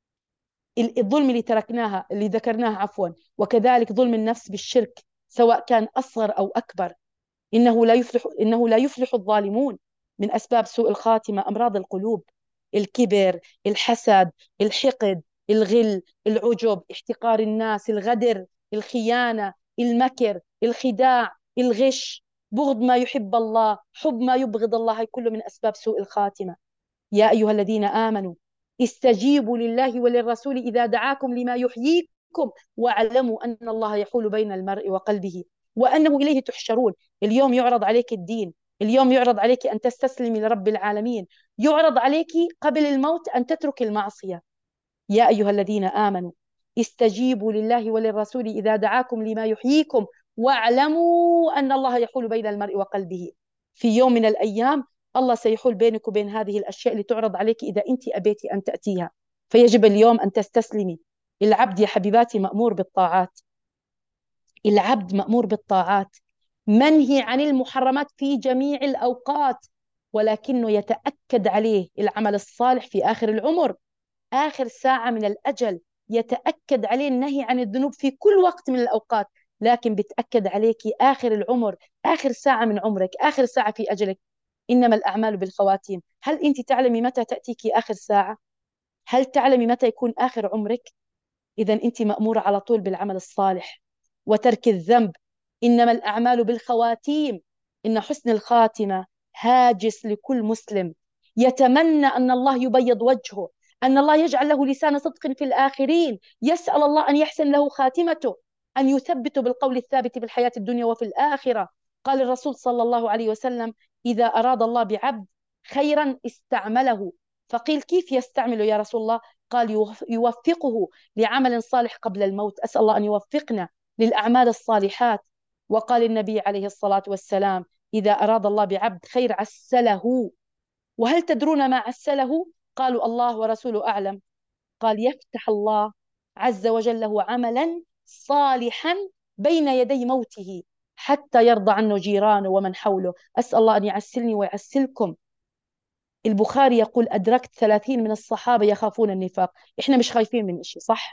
A: الظلم اللي تركناها، اللي ذكرناها عفوا. وكذلك ظلم النفس بالشرك سواء كان أصغر أو أكبر. إنه لا يفلح الظالمون. من أسباب سوء الخاتمة أمراض القلوب: الكبر، الحسد، الحقد، الغل، العجب، احتقار الناس، الغدر، الخيانة، المكر، الخداع، الغش، بغض ما يحب الله، حب ما يبغض الله. هي كله من أسباب سوء الخاتمة. يا أيها الذين آمنوا استجيبوا لله وللرسول إذا دعاكم لما يحييكم واعلموا أن الله يحول بين المرء وقلبه وأنه إليه تحشرون. اليوم يعرض عليك الدين، اليوم يعرض عليك أن تستسلمي لرب العالمين، يعرض عليك قبل الموت أن تترك المعصية. يا أيها الذين آمنوا استجيبوا لله وللرسول إذا دعاكم لما يحييكم واعلموا أن الله يحول بين المرء وقلبه. في يوم من الأيام الله سيحول بينك وبين هذه الأشياء اللي تعرض عليك إذا أنت أبيتي أن تأتيها. فيجب اليوم أن تستسلمي. العبد يا حبيباتي مأمور بالطاعات، العبد مأمور بالطاعات، منهي عن المحرمات في جميع الأوقات، ولكنه يتأكد عليه العمل الصالح في آخر العمر، آخر ساعة من الأجل، يتأكد عليه النهي عن الذنوب في كل وقت من الأوقات. لكن بتأكد عليك آخر العمر، آخر ساعة من عمرك، آخر ساعة في أجلك. إنما الأعمال بالخواتيم. هل أنت تعلمي متى تأتيك آخر ساعة؟ هل تعلمي متى يكون آخر عمرك؟ إذا أنت مأمورة على طول بالعمل الصالح وترك الذنب. إنما الأعمال بالخواتيم. إن حسن الخاتمة هاجس لكل مسلم يتمنى أن الله يبيض وجهه، أن الله يجعل له لسان صدق في الآخرين، يسأل الله أن يحسن له خاتمته، أن يثبت بالقول الثابت في الحياة الدنيا وفي الآخرة. قال الرسول صلى الله عليه وسلم: إذا أراد الله بعبد خيرا استعمله. فقيل: كيف يستعمله يا رسول الله؟ قال: يوفقه لعمل صالح قبل الموت. أسأل الله أن يوفقنا للأعمال الصالحات. وقال النبي عليه الصلاة والسلام: إذا أراد الله بعبد خير عسله. وهل تدرون ما عسله؟ قالوا: الله ورسوله أعلم. قال: يفتح الله عز وجل له عملا صالحا بين يدي موته حتى يرضى عنه جيرانه ومن حوله. أسأل الله أن يعسلني ويعسلكم. البخاري يقول: أدركت 30 من الصحابة يخافون النفاق. إحنا مش خايفين من إشي، صح؟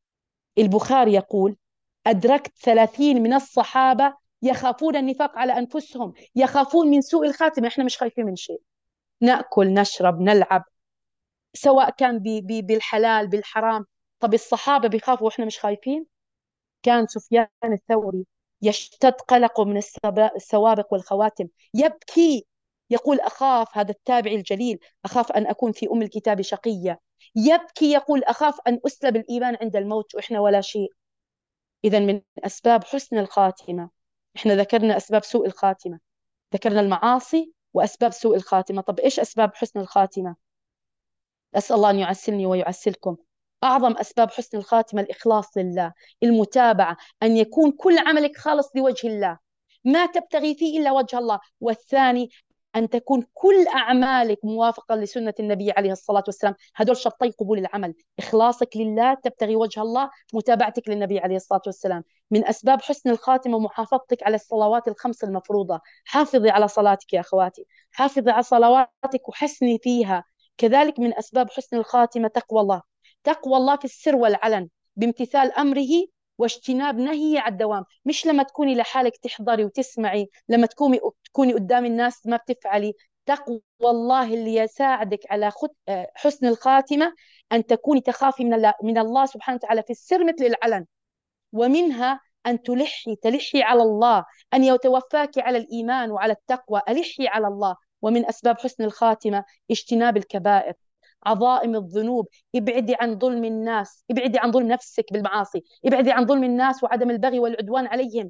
A: البخاري يقول: أدركت 30 من الصحابة يخافون النفاق على أنفسهم، يخافون من سوء الخاتمة. إحنا مش خايفين من شيء، نأكل نشرب نلعب، سواء كان بالحلال بالحرام. طب الصحابة بيخافوا وإحنا مش خايفين؟ كان سفيان الثوري يشتد قلقه من السوابق والخواتم، يبكي، يقول: أخاف، هذا التابعي الجليل، أخاف أن أكون في أم الكتاب شقية. يبكي يقول: أخاف أن أسلب الإيمان عند الموت وإحنا ولا شيء. إذا من أسباب حسن الخاتمة، إحنا ذكرنا أسباب سوء الخاتمة، ذكرنا المعاصي وأسباب سوء الخاتمة. طب إيش أسباب حسن الخاتمة؟ أسأل الله أن يعسلني ويعسلكم. أعظم أسباب حسن الخاتمة الإخلاص لله، المتابعة، أن يكون كل عملك خالص لوجه الله، ما تبتغي فيه إلا وجه الله. والثاني أن تكون كل أعمالك موافقة لسنة النبي عليه الصلاة والسلام. هدول شرطي قبول العمل: إخلاصك لله، تبتغي وجه الله، متابعتك للنبي عليه الصلاة والسلام. من أسباب حسن الخاتمة محافظتك على الصلوات الخمس المفروضة. حافظي على صلاتك يا أخواتي، حافظي على صلواتك وحسني فيها. كذلك من أسباب حسن الخاتمة تقوى الله، تقوى الله في السر والعلن، بامتثال أمره واجتناب نهيه على الدوام. مش لما تكوني لحالك تحضري وتسمعي، لما تكوني قدام الناس ما بتفعلي. تقوى الله اللي يساعدك على حسن الخاتمة أن تكوني تخافي من الله سبحانه وتعالى في السر مثل العلن. ومنها أن تلحي على الله، أن يتوفاك على الإيمان وعلى التقوى. ألحي على الله. ومن أسباب حسن الخاتمة اجتناب الكبائر، عظائم الذنوب. ابعدي عن ظلم الناس، ابعدي عن ظلم نفسك بالمعاصي، ابعدي عن ظلم الناس وعدم البغي والعدوان عليهم.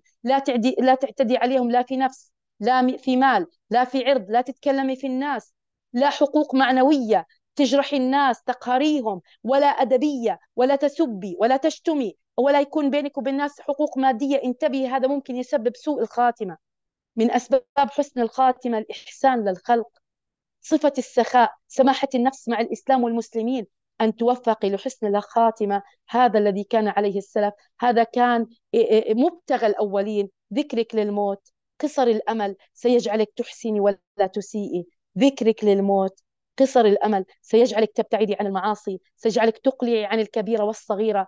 A: لا تعتدي عليهم، لا في نفس، لا في مال، لا في عرض، لا تتكلمي في الناس، لا حقوق معنوية تجرحي الناس تقهريهم، ولا أدبية، ولا تسبي ولا تشتمي، ولا يكون بينك وبين الناس حقوق مادية. انتبهي، هذا ممكن يسبب سوء الخاتمة. من أسباب حسن الخاتمة الإحسان للخلق، صفة السخاء، سماحة النفس مع الإسلام والمسلمين، أن توفقي لحسن الخاتمة. هذا الذي كان عليه السلف، هذا كان مبتغى الأولين. ذكرك للموت، قصر الأمل سيجعلك تحسني ولا تسيئي. ذكرك للموت، قصر الأمل سيجعلك تبتعدي عن المعاصي، سيجعلك تقلعي عن الكبيرة والصغيرة.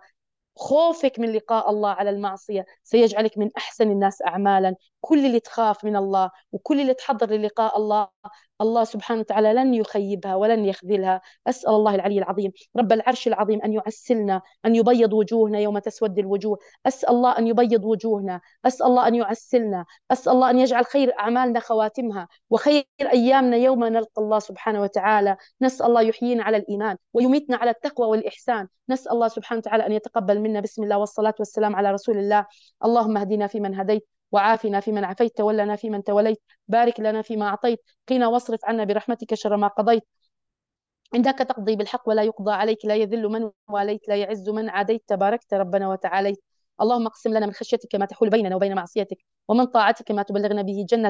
A: خوفك من لقاء الله على المعصية سيجعلك من أحسن الناس أعمالا. كل اللي تخاف من الله وكل اللي تحضر للقاء الله، الله سبحانه وتعالى لن يخيبها ولن يخذلها. أسأل الله العلي العظيم رب العرش العظيم أن يعسلنا، أن يبيض وجوهنا يوم تسود الوجوه. أسأل الله أن يبيض وجوهنا، أسأل الله أن يعسلنا، أسأل الله أن يجعل خير أعمالنا خواتمها وخير أيامنا يوم نلقى الله سبحانه وتعالى. نسأل الله يحيينا على الإيمان ويميتنا على التقوى والإحسان. نسأل الله سبحانه وتعالى أن يتقبل منا. بسم الله والصلاة والسلام على رسول الله. اللهم اهدنا فيمن هديت، وعافنا فيمن عافيت، تولنا فيمن توليت، بارك لنا فيما أعطيت، قنا واصرف عنا برحمتك شر ما قضيت. إنك تقضي بالحق ولا يقضى عليك، لا يذل من واليت، لا يعز من عاديت، تباركت ربنا وتعاليت. اللهم اقسم لنا من خشيتك ما تحول بيننا وبين معصيتك، ومن طاعتك ما تبلغنا به جنتك،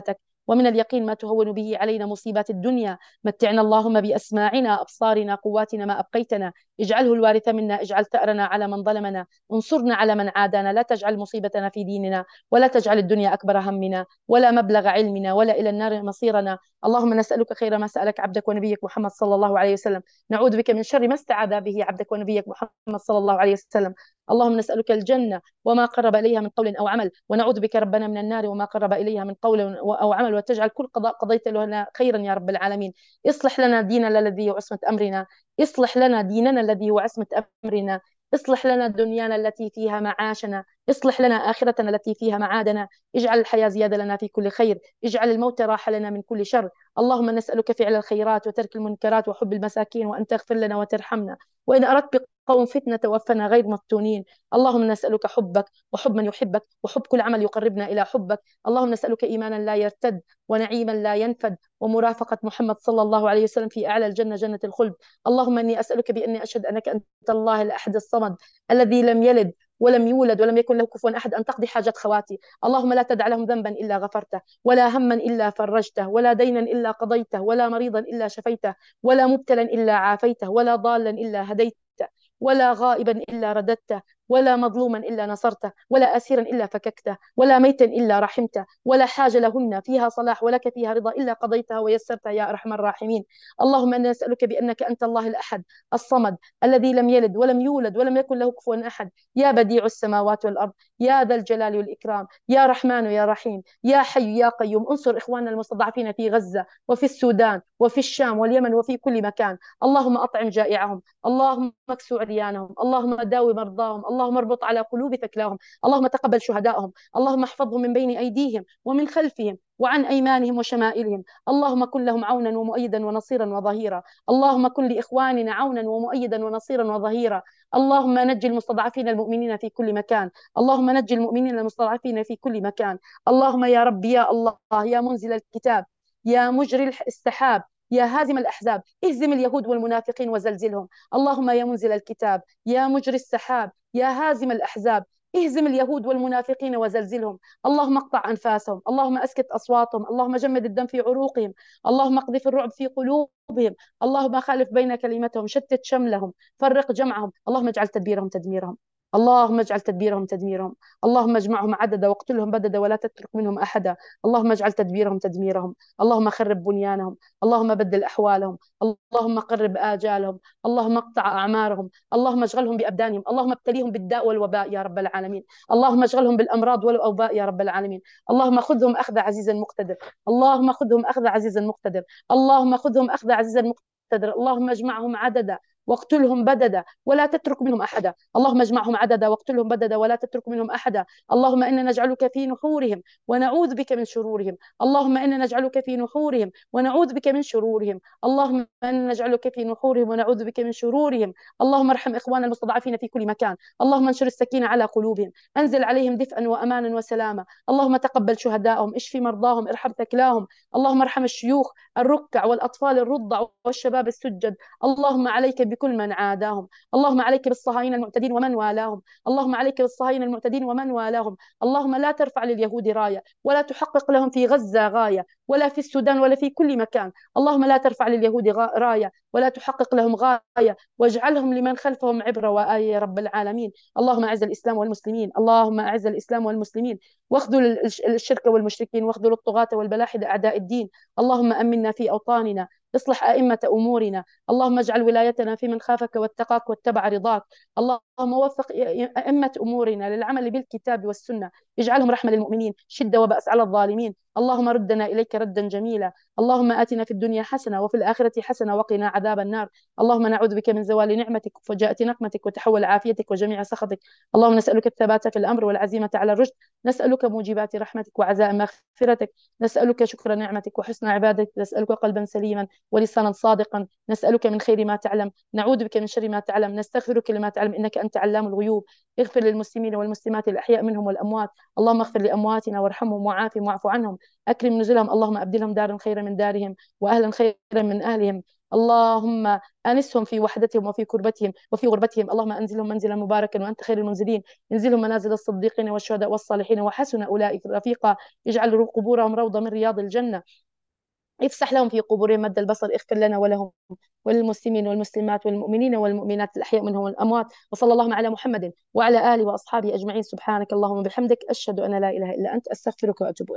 A: ومن اليقين ما تهون به علينا مصيبات الدنيا. متعنا اللهم بأسماعنا أبصارنا قواتنا ما أبقيتنا، اجعله الوارث منا، اجعل ثأرنا على من ظلمنا، انصرنا على من عادانا، لا تجعل مصيبتنا في ديننا، ولا تجعل الدنيا أكبر همنا ولا مبلغ علمنا ولا إلى النار مصيرنا. اللهم نسألك خير ما سألك عبدك ونبيك محمد صلى الله عليه وسلم، نعوذ بك من شر ما استعاذ به عبدك ونبيك محمد صلى الله عليه وسلم. اللهم نسألك الجنة وما قرب إليها من قول أو عمل، ونعوذ بك ربنا من النار وما قرب إليها من قول أو عمل، وتجعل كل قضاء قضيت لنا خيرا يا رب العالمين. اصلح لنا ديننا الذي هو عصمة أمرنا، اصلح لنا ديننا الذي هو عصمة أمرنا، اصلح لنا دنيانا التي فيها معاشنا، اصلح لنا آخرتنا التي فيها معادنا، اجعل الحياة زيادة لنا في كل خير، اجعل الموت راحة لنا من كل شر. اللهم نسألك فعل الخيرات وترك المنكرات وحب المساكين، وأن تغفر لنا وترحمنا، وإن أردت بقوم فتنة توفنا غير مفتونين. اللهم نسألك حبك وحب من يحبك وحب كل عمل يقربنا إلى حبك. اللهم نسألك إيمانا لا يرتد ونعيما لا ينفد ومرافقة محمد صلى الله عليه وسلم في أعلى الجنة جنة الخلد. اللهم إني أسألك بأني أشهد أنك أنت الله الأحد الصمد الذي لم يلد ولم يولد ولم يكن له كفوا أحد، أن تقضي حاجات خواتي. اللهم لا تدع لهم ذنبا إلا غفرته، ولا هما إلا فرجته، ولا دينا إلا قضيته، ولا مريضا إلا شفيته، ولا مبتلا إلا عافيته، ولا ضالا إلا هديته، ولا غائبا إلا رددته، ولا مظلوما إلا نصرته، ولا أسيرا إلا فككته، ولا ميتا إلا رحمته، ولا حاجة لهن فيها صلاح ولك فيها رضا إلا قضيتها ويسرتها يا أرحم الراحمين. اللهم إنا نسألك بأنك أنت الله الأحد الصمد الذي لم يلد ولم يولد ولم يكن له كفوا أحد، يا بديع السماوات والأرض، يا ذا الجلال والإكرام، يا رحمن يا رحيم، يا حي يا قيوم، انصر إخواننا المستضعفين في غزة وفي السودان وفي الشام واليمن وفي كل مكان. اللهم أطعم جائعهم، اللهم اكسو عريانهم، اللهم داوي مرضاهم، اللهم اربط على قلوب ثكلاهم، اللهم تقبل شهدائهم، اللهم احفظهم من بين أيديهم ومن خلفهم وعن أيمانهم وشمائلهم. اللهم كن لهم عونا ومؤيدا ونصيرا وظهيرا، اللهم كن لإخواننا عونا ومؤيدا ونصيرا وظهيرا. اللهم نجي المستضعفين المؤمنين في كل مكان، اللهم نجي المؤمنين المستضعفين في كل مكان. اللهم يا رب يا الله يا منزل الكتاب، يا مجري السحاب، يا هازم الأحزاب، اهزم اليهود والمنافقين وزلزلهم. اللهم يا منزل الكتاب، يا مجري السحاب، يا هازم الأحزاب، اهزم اليهود والمنافقين وزلزلهم. اللهم اقطع أنفاسهم، اللهم أسكت أصواتهم، اللهم جمد الدم في عروقهم، اللهم اقذف الرعب في قلوبهم، اللهم خالف بين كلمتهم، شتت شملهم، فرق جمعهم، اللهم اجعل تدبيرهم تدميرهم، اللهم اجعل تدبيرهم تدميرهم، اللهم اجمعهم عددا واقتلهم بددا ولا تترك منهم أحدا، اللهم اجعل تدبيرهم تدميرهم، اللهم خرب بنيانهم، اللهم بدل أحوالهم، اللهم قرب آجالهم، اللهم اقطع أعمارهم، اللهم اشغلهم بأبدانهم، اللهم ابتليهم بالداء والوباء يا رب العالمين، اللهم اشغلهم بالأمراض والأوباء يا رب العالمين. اللهم خذهم أخذ عزيز مقتدر، اللهم خذهم أخذ عزيز مقتدر، اللهم خذهم أخذ عزيز مقتدر، اللهم اجمعهم عددا واقتلهم بددا ولا تترك منهم أحدا، اللهم اجمعهم عددا واقتلهم بددا ولا تترك منهم أحدا. اللهم إنا نجعلك في نحورهم ونعوذ بك من شرورهم، اللهم إنا نجعلك في نحورهم ونعوذ بك من شرورهم، اللهم إنا نجعلك في نحورهم ونعوذ بك من شرورهم. اللهم ارحم إخواننا المستضعفين في كل مكان، اللهم انشر السكينة على قلوبهم، أنزل عليهم دفئا وأمانا وسلاما، اللهم تقبل شهدائهم، اشف مرضاهم، ارحم ثكلاهم، اللهم ارحم الشيوخ الركع والأطفال الرضع والشباب السجد. اللهم عليك بكل من عاداهم، اللهم عليك بالصهاينة المعتدين ومن والاهم، اللهم عليك بالصهاينة المعتدين ومن والاهم. اللهم لا ترفع لليهود راية ولا تحقق لهم في غزة غاية ولا في السودان ولا في كل مكان. اللهم لا ترفع لليهود راية ولا تحقق لهم غاية، واجعلهم لمن خلفهم عبرة وآية يا رب العالمين. اللهم أعز الإسلام والمسلمين، اللهم أعز الإسلام والمسلمين، واخذل الشرك والمشركين، واخذل الطغاة والبلاحدة أعداء الدين. اللهم أمنا في أوطاننا، اصلح أئمة أمورنا، اللهم اجعل ولايتنا في من خافك واتقاك واتبع رضاك. اللهم وفق أئمة أمورنا للعمل بالكتاب والسنة، اجعلهم رحمة للمؤمنين، شدة وبأس على الظالمين. اللهم ردنا إليك ردا جميلا، اللهم آتنا في الدنيا حسنة وفي الآخرة حسنة وقنا عذاب النار. اللهم نعوذ بك من زوال نعمتك وفجاءة نقمتك وتحول عافيتك وجميع سخطك. اللهم نسألك الثبات في الأمر والعزيمة على الرشد، نسألك موجبات رحمتك وعزائم مغفرتك، نسألك شكر نعمتك وحسن عبادتك، نسألك قلبا سليما ولسانا صادقا، نسألك من خير ما تعلم، نعوذ بك من شر ما تعلم، نستغفرك لما تعلم إنك أنت علام الغيوب. اغفر للمسلمين والمسلمات الأحياء منهم والأموات، اللهم اغفر لأمواتنا وارحمهم وعافهم واعف عنهم، أكرم نزلهم، اللهم أبدلهم دارا خيرا من دارهم وأهلا خيرا من أهلهم، اللهم أنسهم في وحدتهم وفي كربتهم وفي غربتهم. اللهم أنزلهم منزلا مباركا وأنت خير المنزلين. انزلهم منازل الصديقين والشهداء والصالحين وحسن أولئك رفيقا. اجعل قبورهم روضة من رياض الجنة. افسح لهم في قبورهم مد البصر. اغفر لنا ولهم وللمسلمين والمسلمات والمؤمنين والمؤمنات الأحياء منهم والأموات. وصلى اللهم على محمد وعلى آله وأصحابه أجمعين. سبحانك اللهم وبحمدك، أشهد أن لا إله إلا أنت، أستغفرك وأتوب إليك.